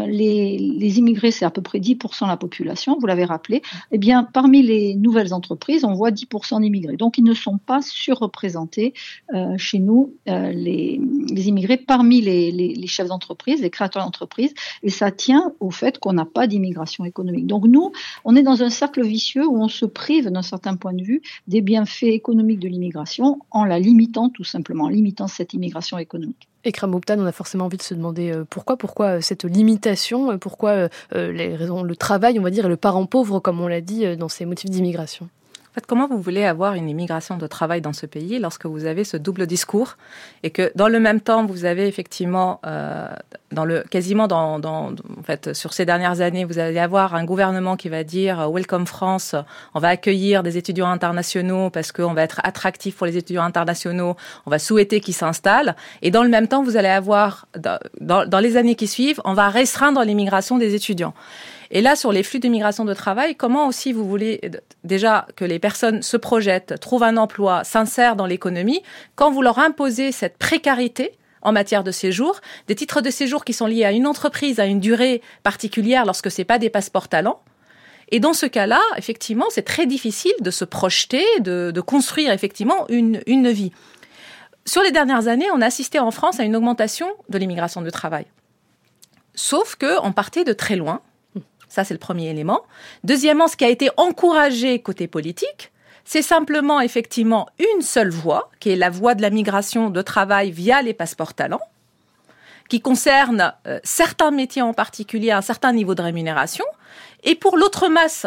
les immigrés, c'est à peu près 10% de la population, vous l'avez rappelé. Eh bien, parmi les nouvelles entreprises, on voit 10% d'immigrés. Donc, ils ne sont pas surreprésentés chez nous, les immigrés, parmi les chefs d'entreprise, les créateurs d'entreprise. Et ça tient au fait qu'on n'a pas d'immigration économique. Donc, nous, on est dans un cercle vicieux où on se prive, d'un certain point de vue, des bienfaits économiques de l'immigration en la limitant, tout simplement, en limitant cette immigration économique. Ikram Moubtane, on a forcément envie de se demander pourquoi cette limitation, pourquoi les raisons, le travail, on va dire, et le parent pauvre, comme on l'a dit, dans ces motifs d'immigration. En fait, comment vous voulez avoir une immigration de travail dans ce pays lorsque vous avez ce double discours et que dans le même temps, vous avez effectivement, en fait, sur ces dernières années, vous allez avoir un gouvernement qui va dire « Welcome France », on va accueillir des étudiants internationaux parce qu'on va être attractif pour les étudiants internationaux, on va souhaiter qu'ils s'installent. Et dans le même temps, vous allez avoir, dans les années qui suivent, on va restreindre l'immigration des étudiants. Et là, sur les flux d'immigration de travail, comment aussi vous voulez déjà que les personnes se projettent, trouvent un emploi, s'insèrent dans l'économie, quand vous leur imposez cette précarité en matière de séjour, des titres de séjour qui sont liés à une entreprise, à une durée particulière lorsque ce n'est pas des passeports talents. Et dans ce cas-là, effectivement, c'est très difficile de se projeter, de construire effectivement une vie. Sur les dernières années, on a assisté en France à une augmentation de l'immigration de travail. Sauf qu'on partait de très loin. Ça, c'est le premier élément. Deuxièmement, ce qui a été encouragé côté politique, c'est simplement, effectivement, une seule voie, qui est la voie de la migration de travail via les passeports talents, qui concerne certains métiers en particulier, un certain niveau de rémunération. Et pour l'autre masse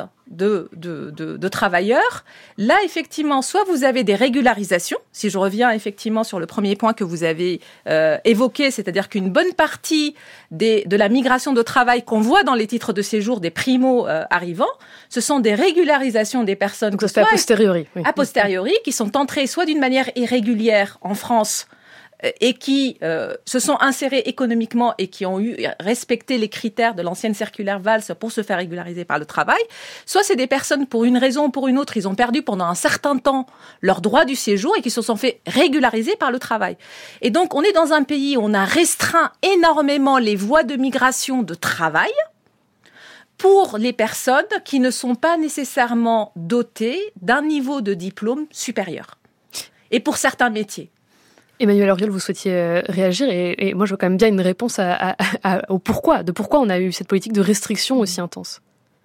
de travailleurs, là, effectivement, soit vous avez des régularisations, si je reviens effectivement sur le premier point que vous avez évoqué, c'est-à-dire qu'une bonne partie de la migration de travail qu'on voit dans les titres de séjour des primo-arrivants, ce sont des régularisations des personnes... Donc ça se fait a posteriori. Oui. A posteriori, qui sont entrées soit d'une manière irrégulière en France, et qui se sont insérés économiquement et qui ont respecté les critères de l'ancienne circulaire Valls pour se faire régulariser par le travail, soit c'est des personnes, pour une raison ou pour une autre, ils ont perdu pendant un certain temps leur droit du séjour et qui se sont fait régulariser par le travail. Et donc, on est dans un pays où on a restreint énormément les voies de migration de travail pour les personnes qui ne sont pas nécessairement dotées d'un niveau de diplôme supérieur. Et pour certains métiers. Emmanuel Auriol, vous souhaitiez réagir et moi je veux quand même bien une réponse au pourquoi on a eu cette politique de restriction aussi intense.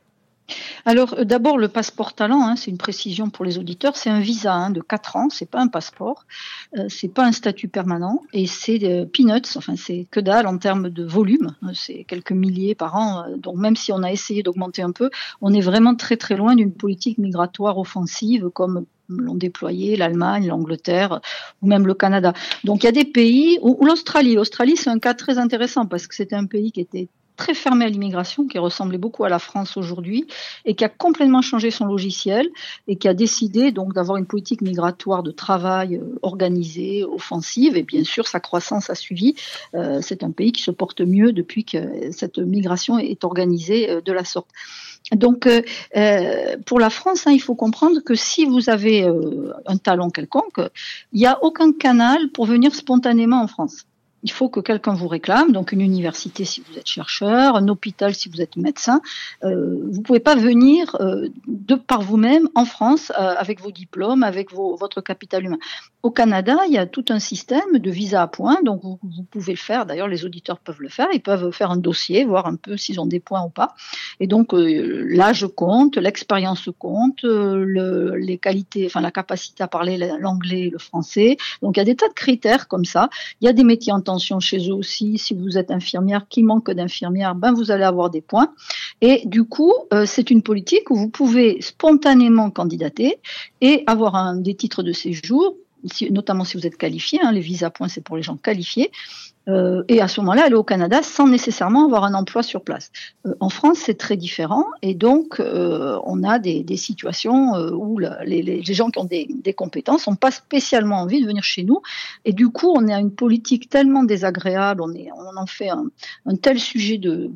Alors, d'abord, le passeport talent, c'est une précision pour les auditeurs, c'est un visa de 4 ans, c'est pas un passeport, c'est pas un statut permanent, et c'est peanuts, enfin c'est que dalle en termes de volume, c'est quelques milliers par an, donc même si on a essayé d'augmenter un peu, on est vraiment très très loin d'une politique migratoire offensive comme l'ont déployé l'Allemagne, l'Angleterre ou même le Canada. Donc il y a des pays, ou l'Australie c'est un cas très intéressant parce que c'était un pays qui était très fermé à l'immigration, qui ressemblait beaucoup à la France aujourd'hui, et qui a complètement changé son logiciel, et qui a décidé donc d'avoir une politique migratoire de travail organisée, offensive, et bien sûr sa croissance a suivi. C'est un pays qui se porte mieux depuis que cette migration est organisée de la sorte. Donc, pour la France, il faut comprendre que si vous avez un talent quelconque, il n'y a aucun canal pour venir spontanément en France. Il faut que quelqu'un vous réclame, donc une université si vous êtes chercheur, un hôpital si vous êtes médecin. Vous pouvez pas venir de par vous-même en France avec vos diplômes, avec votre capital humain. Au Canada, il y a tout un système de visa à points, donc vous pouvez le faire. D'ailleurs, les auditeurs peuvent le faire. Ils peuvent faire un dossier, voir un peu s'ils ont des points ou pas. Et donc, l'âge compte, l'expérience compte, les qualités, enfin la capacité à parler l'anglais et le français. Donc, il y a des tas de critères comme ça. Il y a des métiers en tension chez eux aussi. Si vous êtes infirmière, qui manque d'infirmières, vous allez avoir des points. Et du coup, c'est une politique où vous pouvez spontanément candidater et avoir des titres de séjour, notamment si vous êtes qualifié. Les visas points, c'est pour les gens qualifiés. Et à ce moment-là, aller au Canada sans nécessairement avoir un emploi sur place. En France, c'est très différent, et donc on a des situations où les gens qui ont des compétences n'ont pas spécialement envie de venir chez nous, et du coup, on a une politique tellement désagréable, on en fait un tel sujet de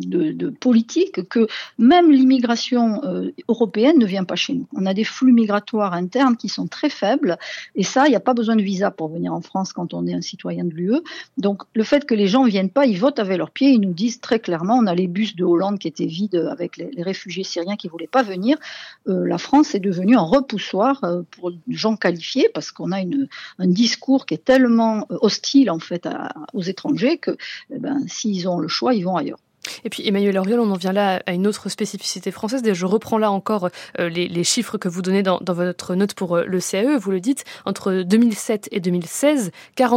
politique que même l'immigration européenne ne vient pas chez nous. On a des flux migratoires internes qui sont très faibles, et ça, il n'y a pas besoin de visa pour venir en France quand on est un citoyen de l'UE. Donc, le fait que les gens ne viennent pas, ils votent avec leurs pieds, ils nous disent très clairement, on a les bus de Hollande qui étaient vides avec les réfugiés syriens qui ne voulaient pas venir. La France est devenue un repoussoir pour les gens qualifiés parce qu'on a un discours qui est tellement hostile en fait aux étrangers que s'ils ont le choix, ils vont ailleurs. Et puis Emmanuel Auriol, on en vient là à une autre spécificité française. Je reprends là encore les chiffres que vous donnez dans votre note pour le CAE. Vous le dites, entre 2007 et 2016,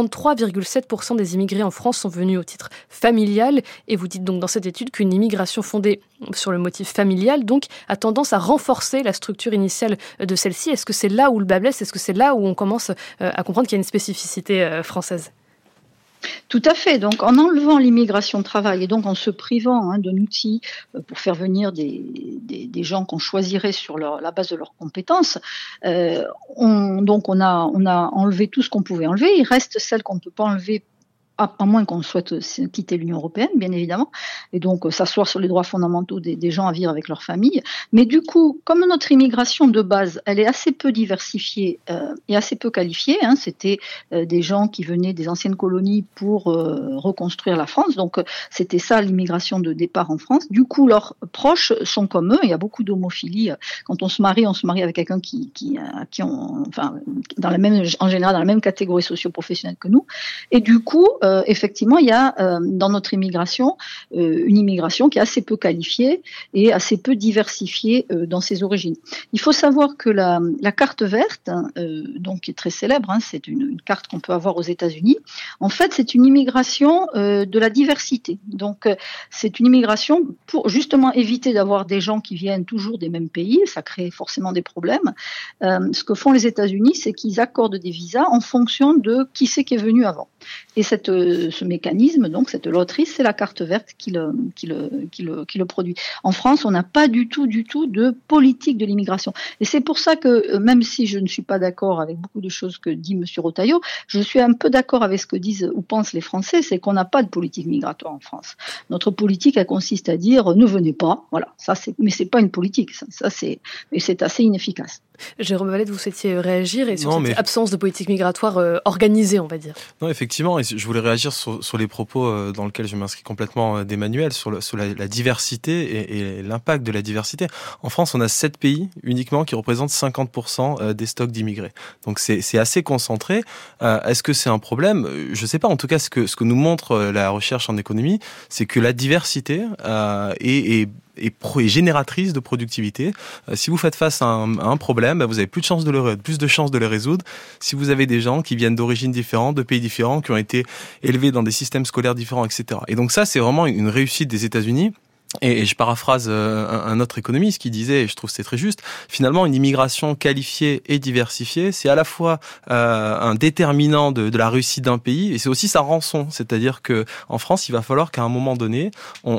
43,7% des immigrés en France sont venus au titre familial. Et vous dites donc dans cette étude qu'une immigration fondée sur le motif familial donc, a tendance à renforcer la structure initiale de celle-ci. Est-ce que c'est là où le bât blesse ? Est-ce que c'est là où on commence à comprendre qu'il y a une spécificité française ? Tout à fait. Donc, en enlevant l'immigration de travail et donc en se privant d'un outil pour faire venir des gens qu'on choisirait sur la base de leurs compétences, on a enlevé tout ce qu'on pouvait enlever. Il reste celles qu'on ne peut pas enlever, à moins qu'on souhaite quitter l'Union européenne, bien évidemment, et donc s'asseoir sur les droits fondamentaux des gens à vivre avec leur famille. Mais du coup, comme notre immigration de base, elle est assez peu diversifiée et assez peu qualifiée, c'était des gens qui venaient des anciennes colonies pour reconstruire la France, donc c'était ça l'immigration de départ en France. Du coup, leurs proches sont comme eux, il y a beaucoup d'homophilie. Quand on se marie avec quelqu'un en général dans la même catégorie socio-professionnelle que nous, et du coup, effectivement, il y a dans notre immigration une immigration qui est assez peu qualifiée et assez peu diversifiée dans ses origines. Il faut savoir que la carte verte, donc qui est très célèbre, c'est une carte qu'on peut avoir aux États-Unis. En fait, c'est une immigration de la diversité. Donc, c'est une immigration pour justement éviter d'avoir des gens qui viennent toujours des mêmes pays. Ça crée forcément des problèmes. Ce que font les États-Unis, c'est qu'ils accordent des visas en fonction de qui c'est qui est venu avant. Et ce mécanisme, donc cette loterie, c'est la carte verte qui le produit. En France, on n'a pas du tout de politique de l'immigration. Et c'est pour ça que, même si je ne suis pas d'accord avec beaucoup de choses que dit M. Retailleau, je suis un peu d'accord avec ce que disent ou pensent les Français, c'est qu'on n'a pas de politique migratoire en France. Notre politique, elle consiste à dire ne venez pas, voilà. Mais c'est pas une politique, c'est assez inefficace. Jérôme Valette, vous souhaitiez réagir et sur cette absence de politique migratoire organisée, on va dire. Non, effectivement, et je voulais réagir sur les propos dans lesquels je m'inscris complètement d'Emmanuel, sur la diversité et l'impact de la diversité. En France, on a 7 pays uniquement qui représentent 50% des stocks d'immigrés. Donc c'est assez concentré. Est-ce que c'est un problème ? Je ne sais pas. En tout cas, ce que nous montre la recherche en économie, c'est que la diversité est est génératrice de productivité. Si vous faites face à un problème, vous avez plus de chances de le résoudre. Si vous avez des gens qui viennent d'origines différentes, de pays différents, qui ont été élevés dans des systèmes scolaires différents, etc. Et donc ça, c'est vraiment une réussite des États-Unis. Et je paraphrase un autre économiste qui disait, et je trouve que c'est très juste, finalement une immigration qualifiée et diversifiée, c'est à la fois un déterminant de la réussite d'un pays, et c'est aussi sa rançon. C'est-à-dire que en France, il va falloir qu'à un moment donné,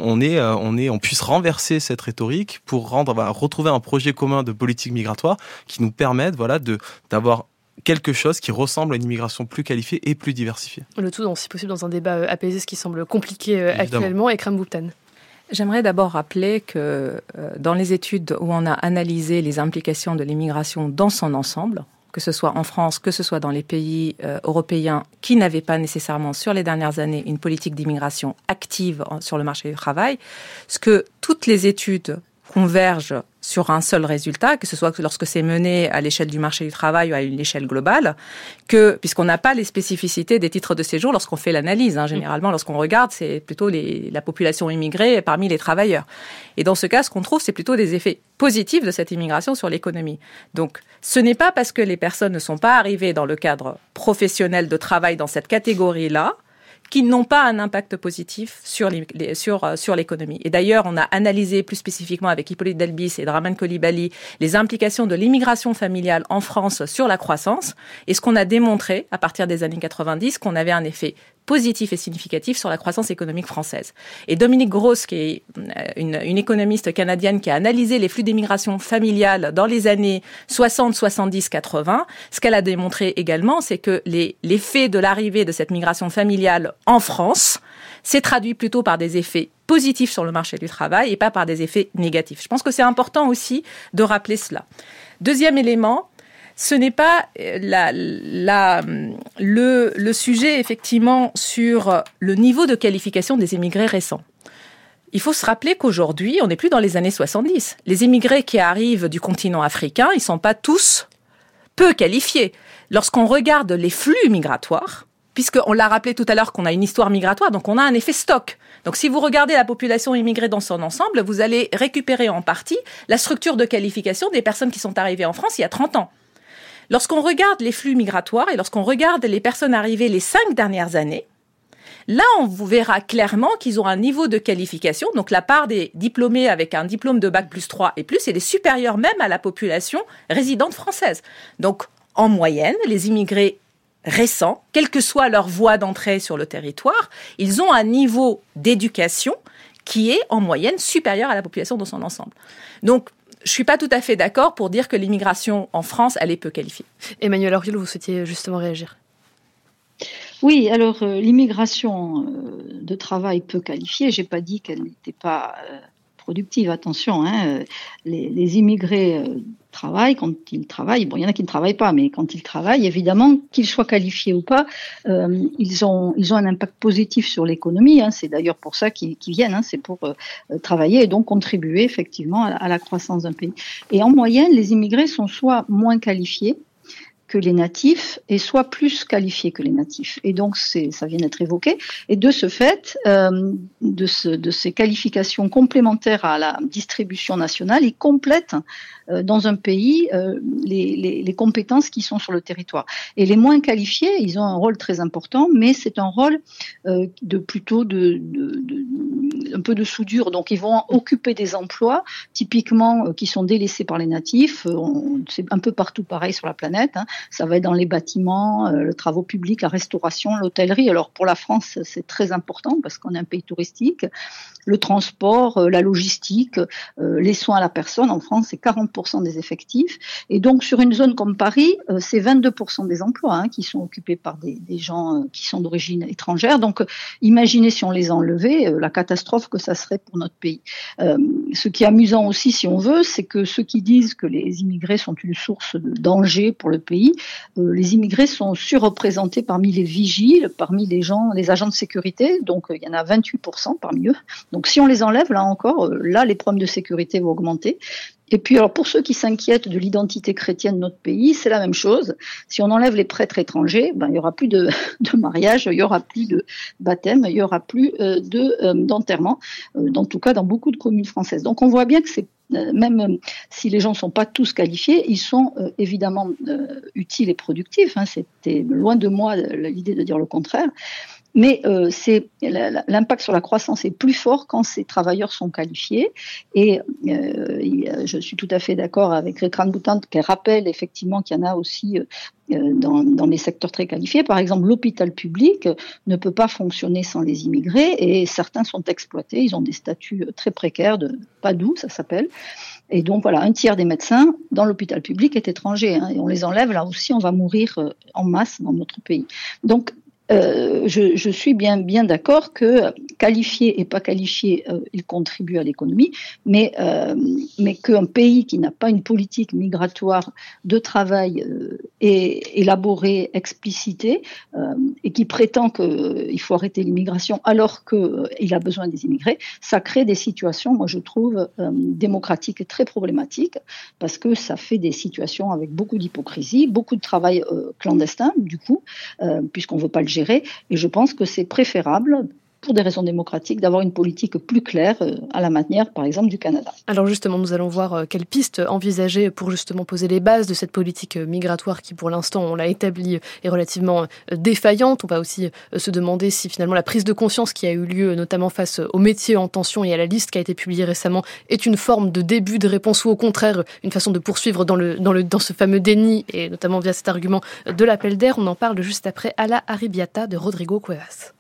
on puisse renverser cette rhétorique pour retrouver un projet commun de politique migratoire qui nous permette, d'avoir quelque chose qui ressemble à une immigration plus qualifiée et plus diversifiée. Le tout, si possible, dans un débat apaisé, ce qui semble compliqué actuellement. Ekrem Boubtane. J'aimerais d'abord rappeler que dans les études où on a analysé les implications de l'immigration dans son ensemble, que ce soit en France, que ce soit dans les pays européens qui n'avaient pas nécessairement sur les dernières années une politique d'immigration active sur le marché du travail, ce que toutes les études convergent sur un seul résultat, que ce soit lorsque c'est mené à l'échelle du marché du travail ou à une échelle globale, puisqu'on n'a pas les spécificités des titres de séjour lorsqu'on fait l'analyse. Généralement, lorsqu'on regarde, c'est plutôt la population immigrée parmi les travailleurs. Et dans ce cas, ce qu'on trouve, c'est plutôt des effets positifs de cette immigration sur l'économie. Donc, ce n'est pas parce que les personnes ne sont pas arrivées dans le cadre professionnel de travail dans cette catégorie-là qui n'ont pas un impact positif sur l'économie. Et d'ailleurs, on a analysé plus spécifiquement avec Hippolyte Delbis et Draman Coulibaly les implications de l'immigration familiale en France sur la croissance. Et ce qu'on a démontré, à partir des années 90, qu'on avait un effet positif et significatif sur la croissance économique française. Et Dominique Gross, qui est une économiste canadienne qui a analysé les flux d'immigration familiale dans les années 60, 70, 80, ce qu'elle a démontré également, c'est que l'effet de l'arrivée de cette migration familiale en France s'est traduit plutôt par des effets positifs sur le marché du travail et pas par des effets négatifs. Je pense que c'est important aussi de rappeler cela. Deuxième élément, ce n'est pas le sujet, effectivement, sur le niveau de qualification des immigrés récents. Il faut se rappeler qu'aujourd'hui, on n'est plus dans les années 70. Les immigrés qui arrivent du continent africain, ils ne sont pas tous peu qualifiés. Lorsqu'on regarde les flux migratoires, puisqu'on l'a rappelé tout à l'heure qu'on a une histoire migratoire, donc on a un effet stock. Donc si vous regardez la population immigrée dans son ensemble, vous allez récupérer en partie la structure de qualification des personnes qui sont arrivées en France il y a 30 ans. Lorsqu'on regarde les flux migratoires et lorsqu'on regarde les personnes arrivées les 5 dernières années, là, on vous verra clairement qu'ils ont un niveau de qualification. Donc, la part des diplômés avec un diplôme de bac plus 3 et plus, elle est supérieure même à la population résidente française. Donc, en moyenne, les immigrés récents, quelle que soit leur voie d'entrée sur le territoire, ils ont un niveau d'éducation qui est en moyenne supérieur à la population dans son ensemble. Donc, je ne suis pas tout à fait d'accord pour dire que l'immigration en France, elle est peu qualifiée. Emmanuelle Auriol, vous souhaitiez justement réagir. Oui, alors l'immigration de travail peu qualifiée, je n'ai pas dit qu'elle n'était pas productive, attention. Les immigrés travaillent, quand ils travaillent, bon, il y en a qui ne travaillent pas, mais quand ils travaillent, évidemment, qu'ils soient qualifiés ou pas, ils ont un impact positif sur l'économie. C'est d'ailleurs pour ça qu'ils viennent, c'est pour travailler et donc contribuer effectivement à la croissance d'un pays. Et en moyenne, les immigrés sont soit moins qualifiés que les natifs et soit plus qualifiés que les natifs. Et donc, ça vient d'être évoqué. Et de ce fait, de ces qualifications complémentaires à la distribution nationale, ils complètent dans un pays les compétences qui sont sur le territoire. Et les moins qualifiés, ils ont un rôle très important, mais c'est un rôle plutôt un peu de soudure. Donc, ils vont occuper des emplois typiquement qui sont délaissés par les natifs. C'est un peu partout pareil sur la planète. Ça va être dans les bâtiments, les travaux publics, la restauration, l'hôtellerie. Alors, pour la France, c'est très important parce qu'on est un pays touristique. Le transport, la logistique, les soins à la personne. En France, c'est 40% des effectifs. Et donc, sur une zone comme Paris, c'est 22% des emplois qui sont occupés par des gens qui sont d'origine étrangère. Donc, imaginez si on les enlevait, la catastrophe que ça serait pour notre pays. Ce qui est amusant aussi, si on veut, c'est que ceux qui disent que les immigrés sont une source de danger pour le pays, les immigrés sont surreprésentés parmi les vigiles, parmi les agents de sécurité. Donc, il y en a 28% parmi eux. Donc, si on les enlève, là encore, les problèmes de sécurité vont augmenter. Et puis, alors, pour ceux qui s'inquiètent de l'identité chrétienne de notre pays, c'est la même chose. Si on enlève les prêtres étrangers, il y aura plus de mariage, il y aura plus de baptême, il y aura plus d'enterrement, en tout cas dans beaucoup de communes françaises. Donc, on voit bien que c'est même si les gens ne sont pas tous qualifiés, ils sont évidemment utiles et productifs. C'était loin de moi l'idée de dire le contraire. Mais l'impact sur la croissance est plus fort quand ces travailleurs sont qualifiés. Et je suis tout à fait d'accord avec Rekran Boutan qui rappelle effectivement qu'il y en a aussi dans les secteurs très qualifiés. Par exemple, l'hôpital public ne peut pas fonctionner sans les immigrés et certains sont exploités. Ils ont des statuts très précaires, de PADOU, ça s'appelle. Et donc voilà, 1/3 des médecins dans l'hôpital public est étranger. Et on les enlève, là aussi on va mourir en masse dans notre pays. Donc je suis bien d'accord que qualifié et pas qualifié, ils contribuent à l'économie, mais qu'un pays qui n'a pas une politique migratoire de travail élaborée, explicitée, et qui prétend qu'il faut arrêter l'immigration alors qu'il a besoin des immigrés, ça crée des situations, moi je trouve, démocratiques très problématiques, parce que ça fait des situations avec beaucoup d'hypocrisie, beaucoup de travail clandestin, du coup, puisqu'on ne veut pas le gérer. Et je pense que c'est préférable, pour des raisons démocratiques, d'avoir une politique plus claire à la manière, par exemple, du Canada. Alors justement, nous allons voir quelles pistes envisager pour justement poser les bases de cette politique migratoire qui, pour l'instant, on l'a établie, est relativement défaillante. On va aussi se demander si finalement la prise de conscience qui a eu lieu, notamment face aux métiers en tension et à la liste qui a été publiée récemment, est une forme de début de réponse ou au contraire une façon de poursuivre dans ce fameux déni et notamment via cet argument de l'appel d'air. On en parle juste après À la Arrabiata de Rodrigo Cuevas.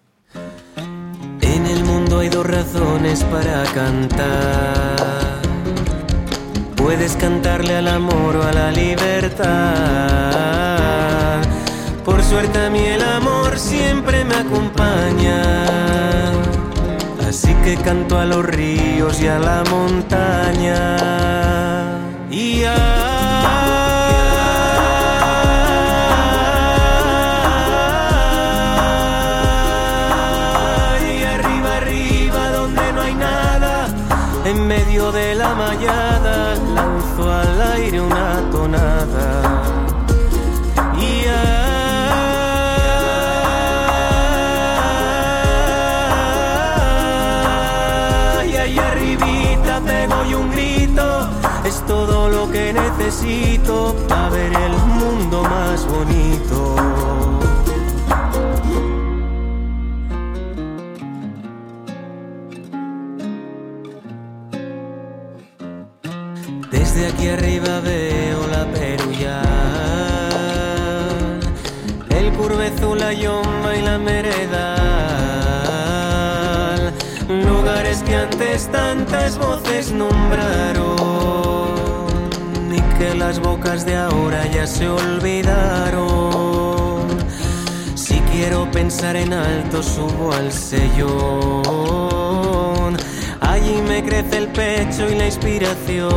En el mundo hay dos razones para cantar. Puedes cantarle al amor o a la libertad. Por suerte a mí el amor siempre me acompaña. Así que canto a los ríos y a la montaña. Y en medio de la mallada lanzo al aire una tonada. Y ahí arribita pego y un grito. Es todo lo que necesito para ver el mundo más bonito. Desde aquí arriba veo la Peruyá, el Curvezu, la Yomba y la Meredal, lugares que antes tantas voces nombraron y que las bocas de ahora ya se olvidaron. Si quiero pensar en alto subo al Sellón, allí me crece el pecho y la inspiración.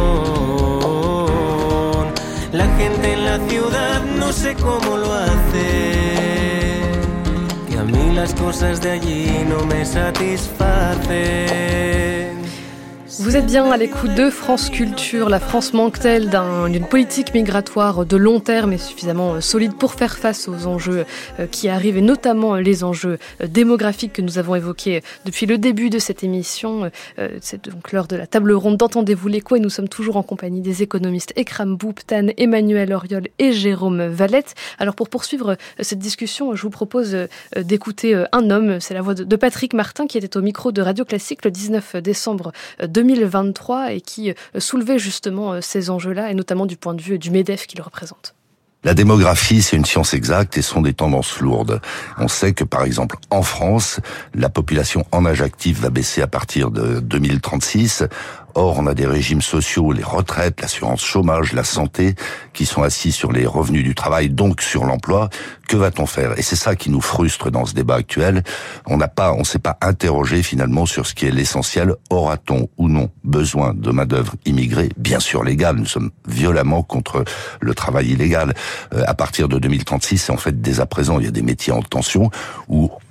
La gente en la ciudad no sé cómo lo hace, que a mí las cosas de allí no me satisfacen. Vous êtes bien à l'écoute de France Culture. La France manque-t-elle d'une politique migratoire de long terme et suffisamment solide pour faire face aux enjeux qui arrivent, et notamment les enjeux démographiques que nous avons évoqués depuis le début de cette émission. C'est donc l'heure de la table ronde d'Entendez-vous l'écho et nous sommes toujours en compagnie des économistes Ekram Boutan, Emmanuel Auriol et Jérôme Valette. Alors pour poursuivre cette discussion, je vous propose d'écouter un homme. C'est la voix de Patrick Martin qui était au micro de Radio Classique le 19 décembre 2023 et qui soulevait justement ces enjeux-là, et notamment du point de vue du MEDEF qui le représente. La démographie, c'est une science exacte et ce sont des tendances lourdes. On sait que, par exemple, en France, la population en âge actif va baisser à partir de 2036. Or, on a des régimes sociaux, les retraites, l'assurance chômage, la santé, qui sont assis sur les revenus du travail, donc sur l'emploi. Que va-t-on faire? Et c'est ça qui nous frustre dans ce débat actuel. On s'est pas interrogé finalement sur ce qui est l'essentiel. Aura-t-on ou non besoin de main-d'œuvre immigrée? Bien sûr légale. Nous sommes violemment contre le travail illégal. À partir de 2036, et en fait dès à présent, il y a des métiers en tension où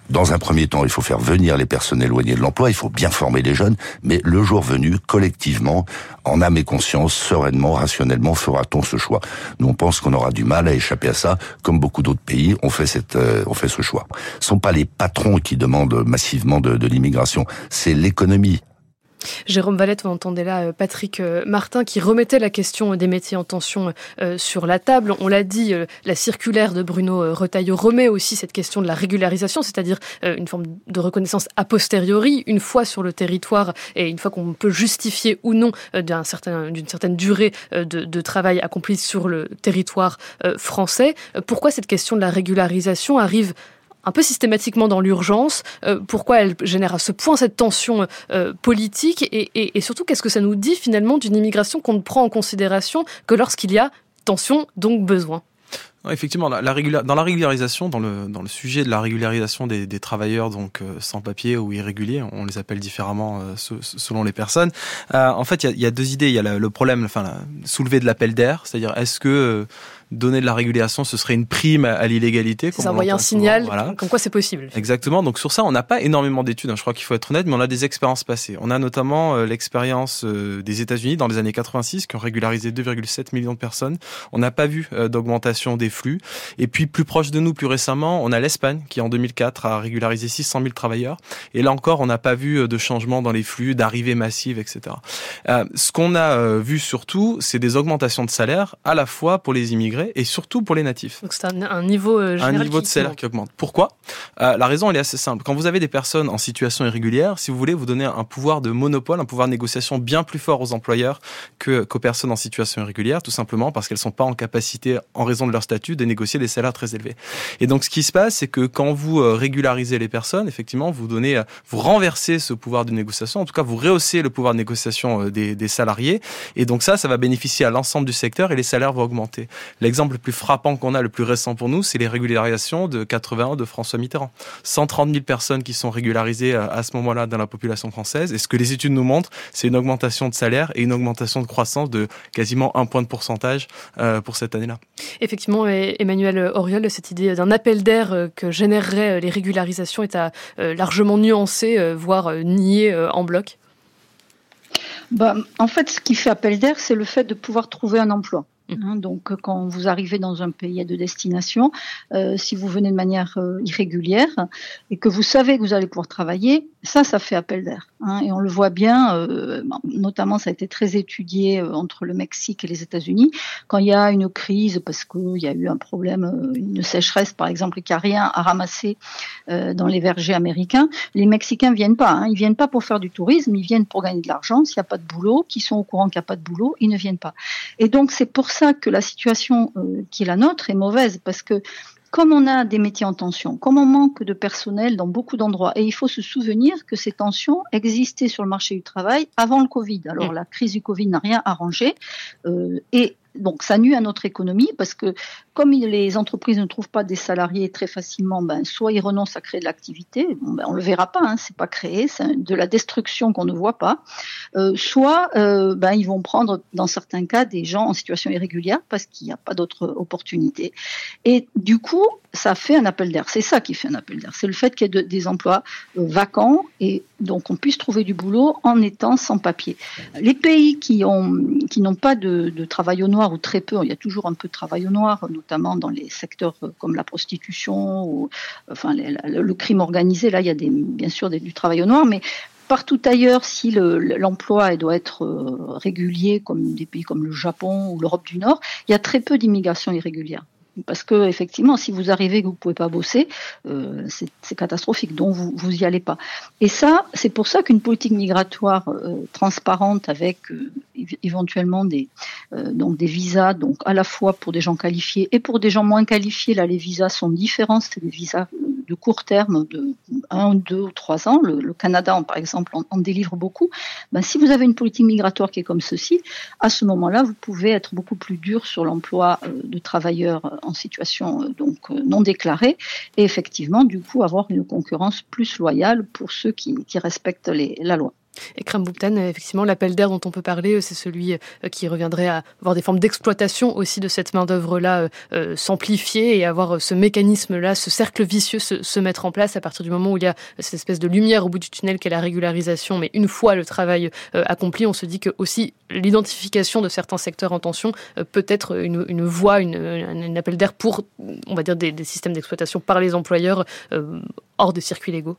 Dans un premier temps, il faut faire venir les personnes éloignées de l'emploi, il faut bien former les jeunes, mais le jour venu, collectivement, en âme et conscience, sereinement, rationnellement, fera-t-on ce choix. Nous, on pense qu'on aura du mal à échapper à ça, comme beaucoup d'autres pays ont fait ce choix. Ce sont pas les patrons qui demandent massivement de l'immigration, c'est l'économie. Jérôme Valette, vous entendez là Patrick Martin qui remettait la question des métiers en tension sur la table. On l'a dit, la circulaire de Bruno Retailleau remet aussi cette question de la régularisation, c'est-à-dire une forme de reconnaissance a posteriori, une fois sur le territoire et une fois qu'on peut justifier ou non d'une certaine durée de travail accompli sur le territoire français. Pourquoi cette question de la régularisation arrive un peu systématiquement dans l'urgence, pourquoi elle génère à ce point cette tension politique et surtout qu'est-ce que ça nous dit finalement d'une immigration qu'on ne prend en considération que lorsqu'il y a tension, donc besoin. Non, effectivement, dans la régularisation, dans le sujet de la régularisation des travailleurs donc sans papier ou irréguliers, on les appelle différemment selon les personnes. En fait, il y a deux idées. Il y a le problème, soulever de l'appel d'air, c'est-à-dire est-ce que donner de la régulation, ce serait une prime à l'illégalité. C'est envoyer un signal, comme quoi c'est possible. Exactement. Donc sur ça, on n'a pas énormément d'études, je crois qu'il faut être honnête, mais on a des expériences passées. On a notamment l'expérience des États-Unis dans les années 86 qui ont régularisé 2,7 millions de personnes. On n'a pas vu d'augmentation des flux. Et puis plus proche de nous, plus récemment, on a l'Espagne qui en 2004 a régularisé 600 000 travailleurs. Et là encore, on n'a pas vu de changement dans les flux, d'arrivées massives, etc. Ce qu'on a vu surtout, c'est des augmentations de salaire à la fois pour les immigrés et surtout pour les natifs. Donc c'est un niveau général. Un niveau de salaire qui augmente. Pourquoi ? La raison, elle est assez simple. Quand vous avez des personnes en situation irrégulière, si vous voulez, vous donnez un pouvoir de monopole, un pouvoir de négociation bien plus fort aux employeurs qu'aux personnes en situation irrégulière, tout simplement parce qu'elles ne sont pas en capacité, en raison de leur statut, de négocier des salaires très élevés. Et donc, ce qui se passe, c'est que quand vous régularisez les personnes, effectivement, vous renversez ce pouvoir de négociation. En tout cas, vous rehaussez le pouvoir de négociation des salariés. Et donc ça va bénéficier à l'ensemble du secteur et les salaires vont augmenter. L'exemple le plus frappant qu'on a, le plus récent pour nous, c'est les régularisations de 81 de François Mitterrand. 130 000 personnes qui sont régularisées à ce moment-là dans la population française. Et ce que les études nous montrent, c'est une augmentation de salaire et une augmentation de croissance de quasiment 1 point de pourcentage pour cette année-là. Effectivement, Emmanuel Auriol, cette idée d'un appel d'air que généreraient les régularisations est à largement nuancée, voire niée en bloc. En fait, ce qui fait appel d'air, c'est le fait de pouvoir trouver un emploi. Donc, quand vous arrivez dans un pays de destination, si vous venez de manière irrégulière et que vous savez que vous allez pouvoir travailler, ça fait appel d'air. Et on le voit bien, notamment ça a été très étudié entre le Mexique et les États-Unis. Quand il y a une crise, parce qu'il y a eu un problème, une sécheresse par exemple, qui n'a rien à ramasser dans les vergers américains, les Mexicains viennent pas. Ils viennent pas pour faire du tourisme, ils viennent pour gagner de l'argent. S'il n'y a pas de boulot, qu'ils sont au courant qu'il n'y a pas de boulot, ils ne viennent pas. Et donc c'est pour ça que la situation qui est la nôtre est mauvaise, parce que comme on a des métiers en tension, comme on manque de personnel dans beaucoup d'endroits, et il faut se souvenir que ces tensions existaient sur le marché du travail avant le Covid. Alors la crise du Covid n'a rien arrangé, et donc ça nuit à notre économie, parce que comme les entreprises ne trouvent pas des salariés très facilement, soit ils renoncent à créer de l'activité, on le verra pas, c'est pas créé, c'est de la destruction qu'on ne voit pas, soit ils vont prendre dans certains cas des gens en situation irrégulière parce qu'il n'y a pas d'autre opportunité. Et du coup, ça fait un appel d'air. C'est ça qui fait un appel d'air. C'est le fait qu'il y ait des emplois vacants et donc on puisse trouver du boulot en étant sans papier. Les pays qui n'ont pas de travail au noir, ou très peu, il y a toujours un peu de travail au noir, notamment dans les secteurs comme la prostitution ou le crime organisé. Là, il y a bien sûr du travail au noir, mais partout ailleurs, si l'emploi doit être régulier, comme des pays comme le Japon ou l'Europe du Nord, il y a très peu d'immigration irrégulière. Parce que effectivement, si vous arrivez et que vous pouvez pas bosser, c'est catastrophique. Donc vous y allez pas. Et ça, c'est pour ça qu'une politique migratoire transparente avec éventuellement des visas, donc à la fois pour des gens qualifiés et pour des gens moins qualifiés. Là, les visas sont différents. C'est des visas de court terme, de 1, 2 ou 3 ans. Le Canada, par exemple, en délivre beaucoup. Si vous avez une politique migratoire qui est comme ceci, à ce moment-là, vous pouvez être beaucoup plus dur sur l'emploi de travailleurs en situation non déclarée, et effectivement, du coup, avoir une concurrence plus loyale pour ceux qui respectent la loi. Ekrem Boubtan, effectivement, l'appel d'air dont on peut parler, c'est celui qui reviendrait à avoir des formes d'exploitation aussi de cette main-d'œuvre-là s'amplifier et avoir ce mécanisme-là, ce cercle vicieux se mettre en place à partir du moment où il y a cette espèce de lumière au bout du tunnel qu'est la régularisation. Mais une fois le travail accompli, on se dit que aussi l'identification de certains secteurs en tension peut être une voie, un appel d'air pour, on va dire, des systèmes d'exploitation par les employeurs hors des circuits légaux.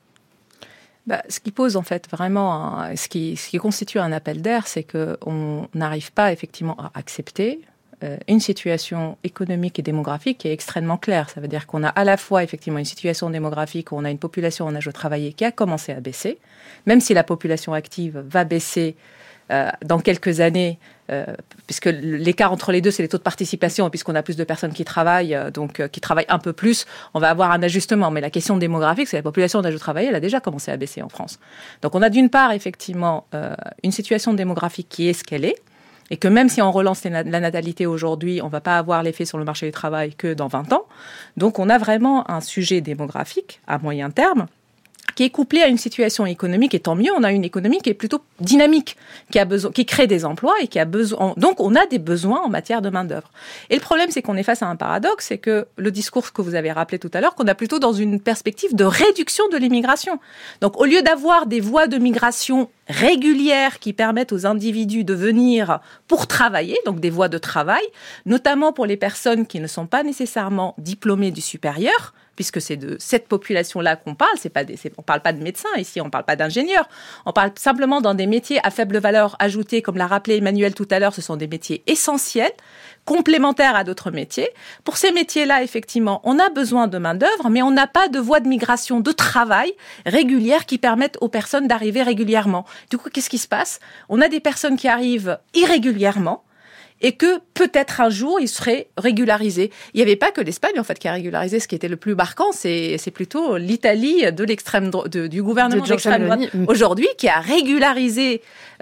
Ce qui pose en fait vraiment, ce qui constitue un appel d'air, c'est qu'on n'arrive pas effectivement à accepter une situation économique et démographique qui est extrêmement claire. Ça veut dire qu'on a à la fois effectivement une situation démographique où on a une population en âge de travailler qui a commencé à baisser, même si la population active va baisser dans quelques années, puisque l'écart entre les deux, c'est les taux de participation, et puisqu'on a plus de personnes qui travaillent, qui travaillent un peu plus, on va avoir un ajustement. Mais la question démographique, c'est la population d'âge de travailler, elle a déjà commencé à baisser en France. Donc on a d'une part, effectivement, une situation démographique qui est ce qu'elle est, et que même si on relance la natalité aujourd'hui, on ne va pas avoir l'effet sur le marché du travail que dans 20 ans. Donc on a vraiment un sujet démographique à moyen terme, qui est couplé à une situation économique, et tant mieux, on a une économie qui est plutôt dynamique, qui crée des emplois et qui a besoin. Donc, on a des besoins en matière de main-d'œuvre. Et le problème, c'est qu'on est face à un paradoxe, c'est que le discours que vous avez rappelé tout à l'heure, qu'on a plutôt dans une perspective de réduction de l'immigration. Donc, au lieu d'avoir des voies de migration régulières qui permettent aux individus de venir pour travailler, donc des voies de travail, notamment pour les personnes qui ne sont pas nécessairement diplômées du supérieur, puisque c'est de cette population-là qu'on parle. On parle pas de médecins ici, on parle pas d'ingénieurs. On parle simplement dans des métiers à faible valeur ajoutée, comme l'a rappelé Emmanuel tout à l'heure, ce sont des métiers essentiels, complémentaires à d'autres métiers. Pour ces métiers-là, effectivement, on a besoin de main-d'œuvre, mais on n'a pas de voie de migration de travail régulière qui permettent aux personnes d'arriver régulièrement. Du coup, qu'est-ce qui se passe ? On a des personnes qui arrivent irrégulièrement, et que peut-être un jour, ils seraient régularisés. Il n'y avait pas que l'Espagne, en fait, qui a régularisé. Ce qui était le plus marquant, c'est plutôt l'Italie du gouvernement d'extrême droite aujourd'hui, qui a régularisé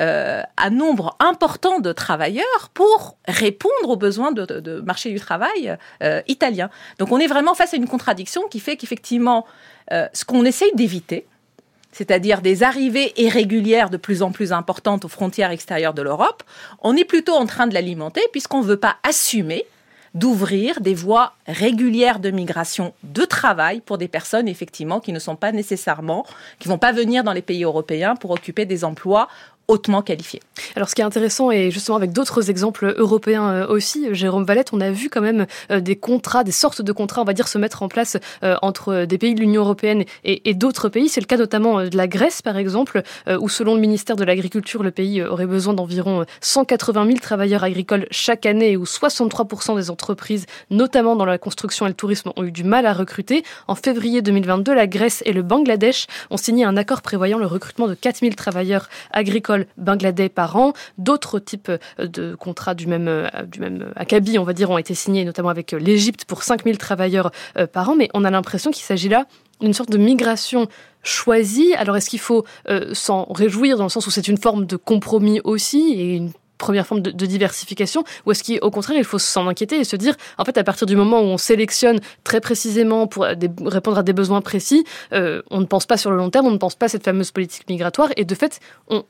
un nombre important de travailleurs pour répondre aux besoins de marché du travail italien. Donc, on est vraiment face à une contradiction qui fait qu'effectivement, ce qu'on essaye d'éviter, c'est-à-dire des arrivées irrégulières de plus en plus importantes aux frontières extérieures de l'Europe, on est plutôt en train de l'alimenter puisqu'on ne veut pas assumer d'ouvrir des voies régulières de migration de travail pour des personnes, effectivement, qui ne sont pas nécessairement, qui ne vont pas venir dans les pays européens pour occuper des emplois hautement qualifiés. Alors ce qui est intéressant, et justement avec d'autres exemples européens aussi, Jérôme Valette, on a vu quand même des contrats, des sortes de contrats, on va dire, se mettre en place entre des pays de l'Union européenne et d'autres pays. C'est le cas notamment de la Grèce, par exemple, où selon le ministère de l'Agriculture, le pays aurait besoin d'environ 180 000 travailleurs agricoles chaque année, et où 63% des entreprises, notamment dans la construction et le tourisme, ont eu du mal à recruter. En février 2022, la Grèce et le Bangladesh ont signé un accord prévoyant le recrutement de 4 000 travailleurs agricoles bangladais par an. D'autres types de contrats du même acabit, on va dire, ont été signés, notamment avec l'Égypte pour 5 000 travailleurs par an. Mais on a l'impression qu'il s'agit là d'une sorte de migration choisie. Alors est-ce qu'il faut s'en réjouir dans le sens où c'est une forme de compromis aussi et une première forme de diversification, ou est-ce qu'au contraire, il faut s'en inquiéter et se dire, en fait, à partir du moment où on sélectionne très précisément pour répondre à des besoins précis, on ne pense pas sur le long terme, on ne pense pas à cette fameuse politique migratoire, et de fait, on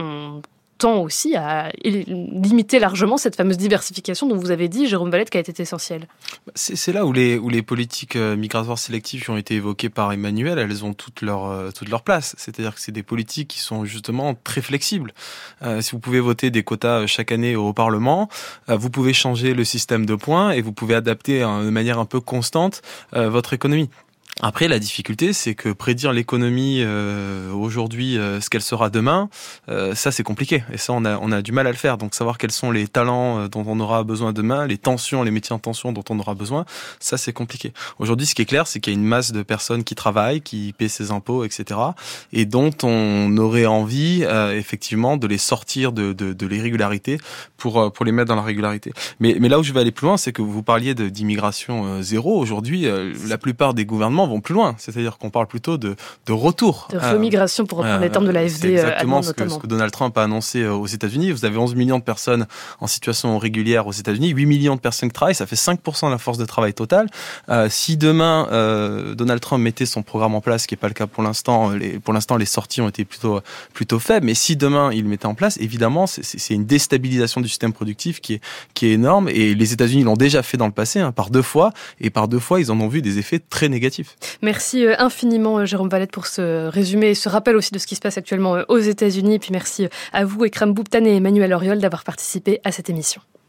tend aussi à limiter largement cette fameuse diversification dont vous avez dit, Jérôme Valette, qui a été essentielle. C'est là où les politiques migratoires sélectives qui ont été évoquées par Emmanuel, elles ont toute leur place. C'est-à-dire que c'est des politiques qui sont justement très flexibles. Si vous pouvez voter des quotas chaque année au Parlement, vous pouvez changer le système de points et vous pouvez adapter de manière un peu constante votre économie. Après, la difficulté, c'est que prédire l'économie aujourd'hui, ce qu'elle sera demain, ça c'est compliqué. Et ça, on a du mal à le faire. Donc savoir quels sont les talents dont on aura besoin demain, les tensions, les métiers en tension dont on aura besoin, ça c'est compliqué. Aujourd'hui, ce qui est clair, c'est qu'il y a une masse de personnes qui travaillent, qui paient ses impôts, etc. et dont on aurait envie, effectivement, de les sortir de l'irrégularité pour les mettre dans la régularité. Mais là où je vais aller plus loin, c'est que vous parliez d'immigration zéro. Aujourd'hui, la plupart des gouvernements raisonnements vont plus loin. C'est-à-dire qu'on parle plutôt de retour. De remigration, pour reprendre les termes de l'AfD. C'est exactement ce que Donald Trump a annoncé aux États-Unis. Vous avez 11 millions de personnes en situation régulière aux États-Unis, 8 millions de personnes qui travaillent, ça fait 5% de la force de travail totale. Si demain, Donald Trump mettait son programme en place, ce qui n'est pas le cas pour l'instant, les sorties ont été plutôt faibles, mais si demain il le mettait en place, évidemment, c'est une déstabilisation du système productif qui est énorme, et les États-Unis l'ont déjà fait dans le passé, par 2 fois, et par 2 fois, ils en ont vu des effets très négatifs. Merci infiniment, Jérôme Valette, pour ce résumé et ce rappel aussi de ce qui se passe actuellement aux États-Unis. Puis merci à vous, Ekram Boubtane et Emmanuel Auriol, d'avoir participé à cette émission.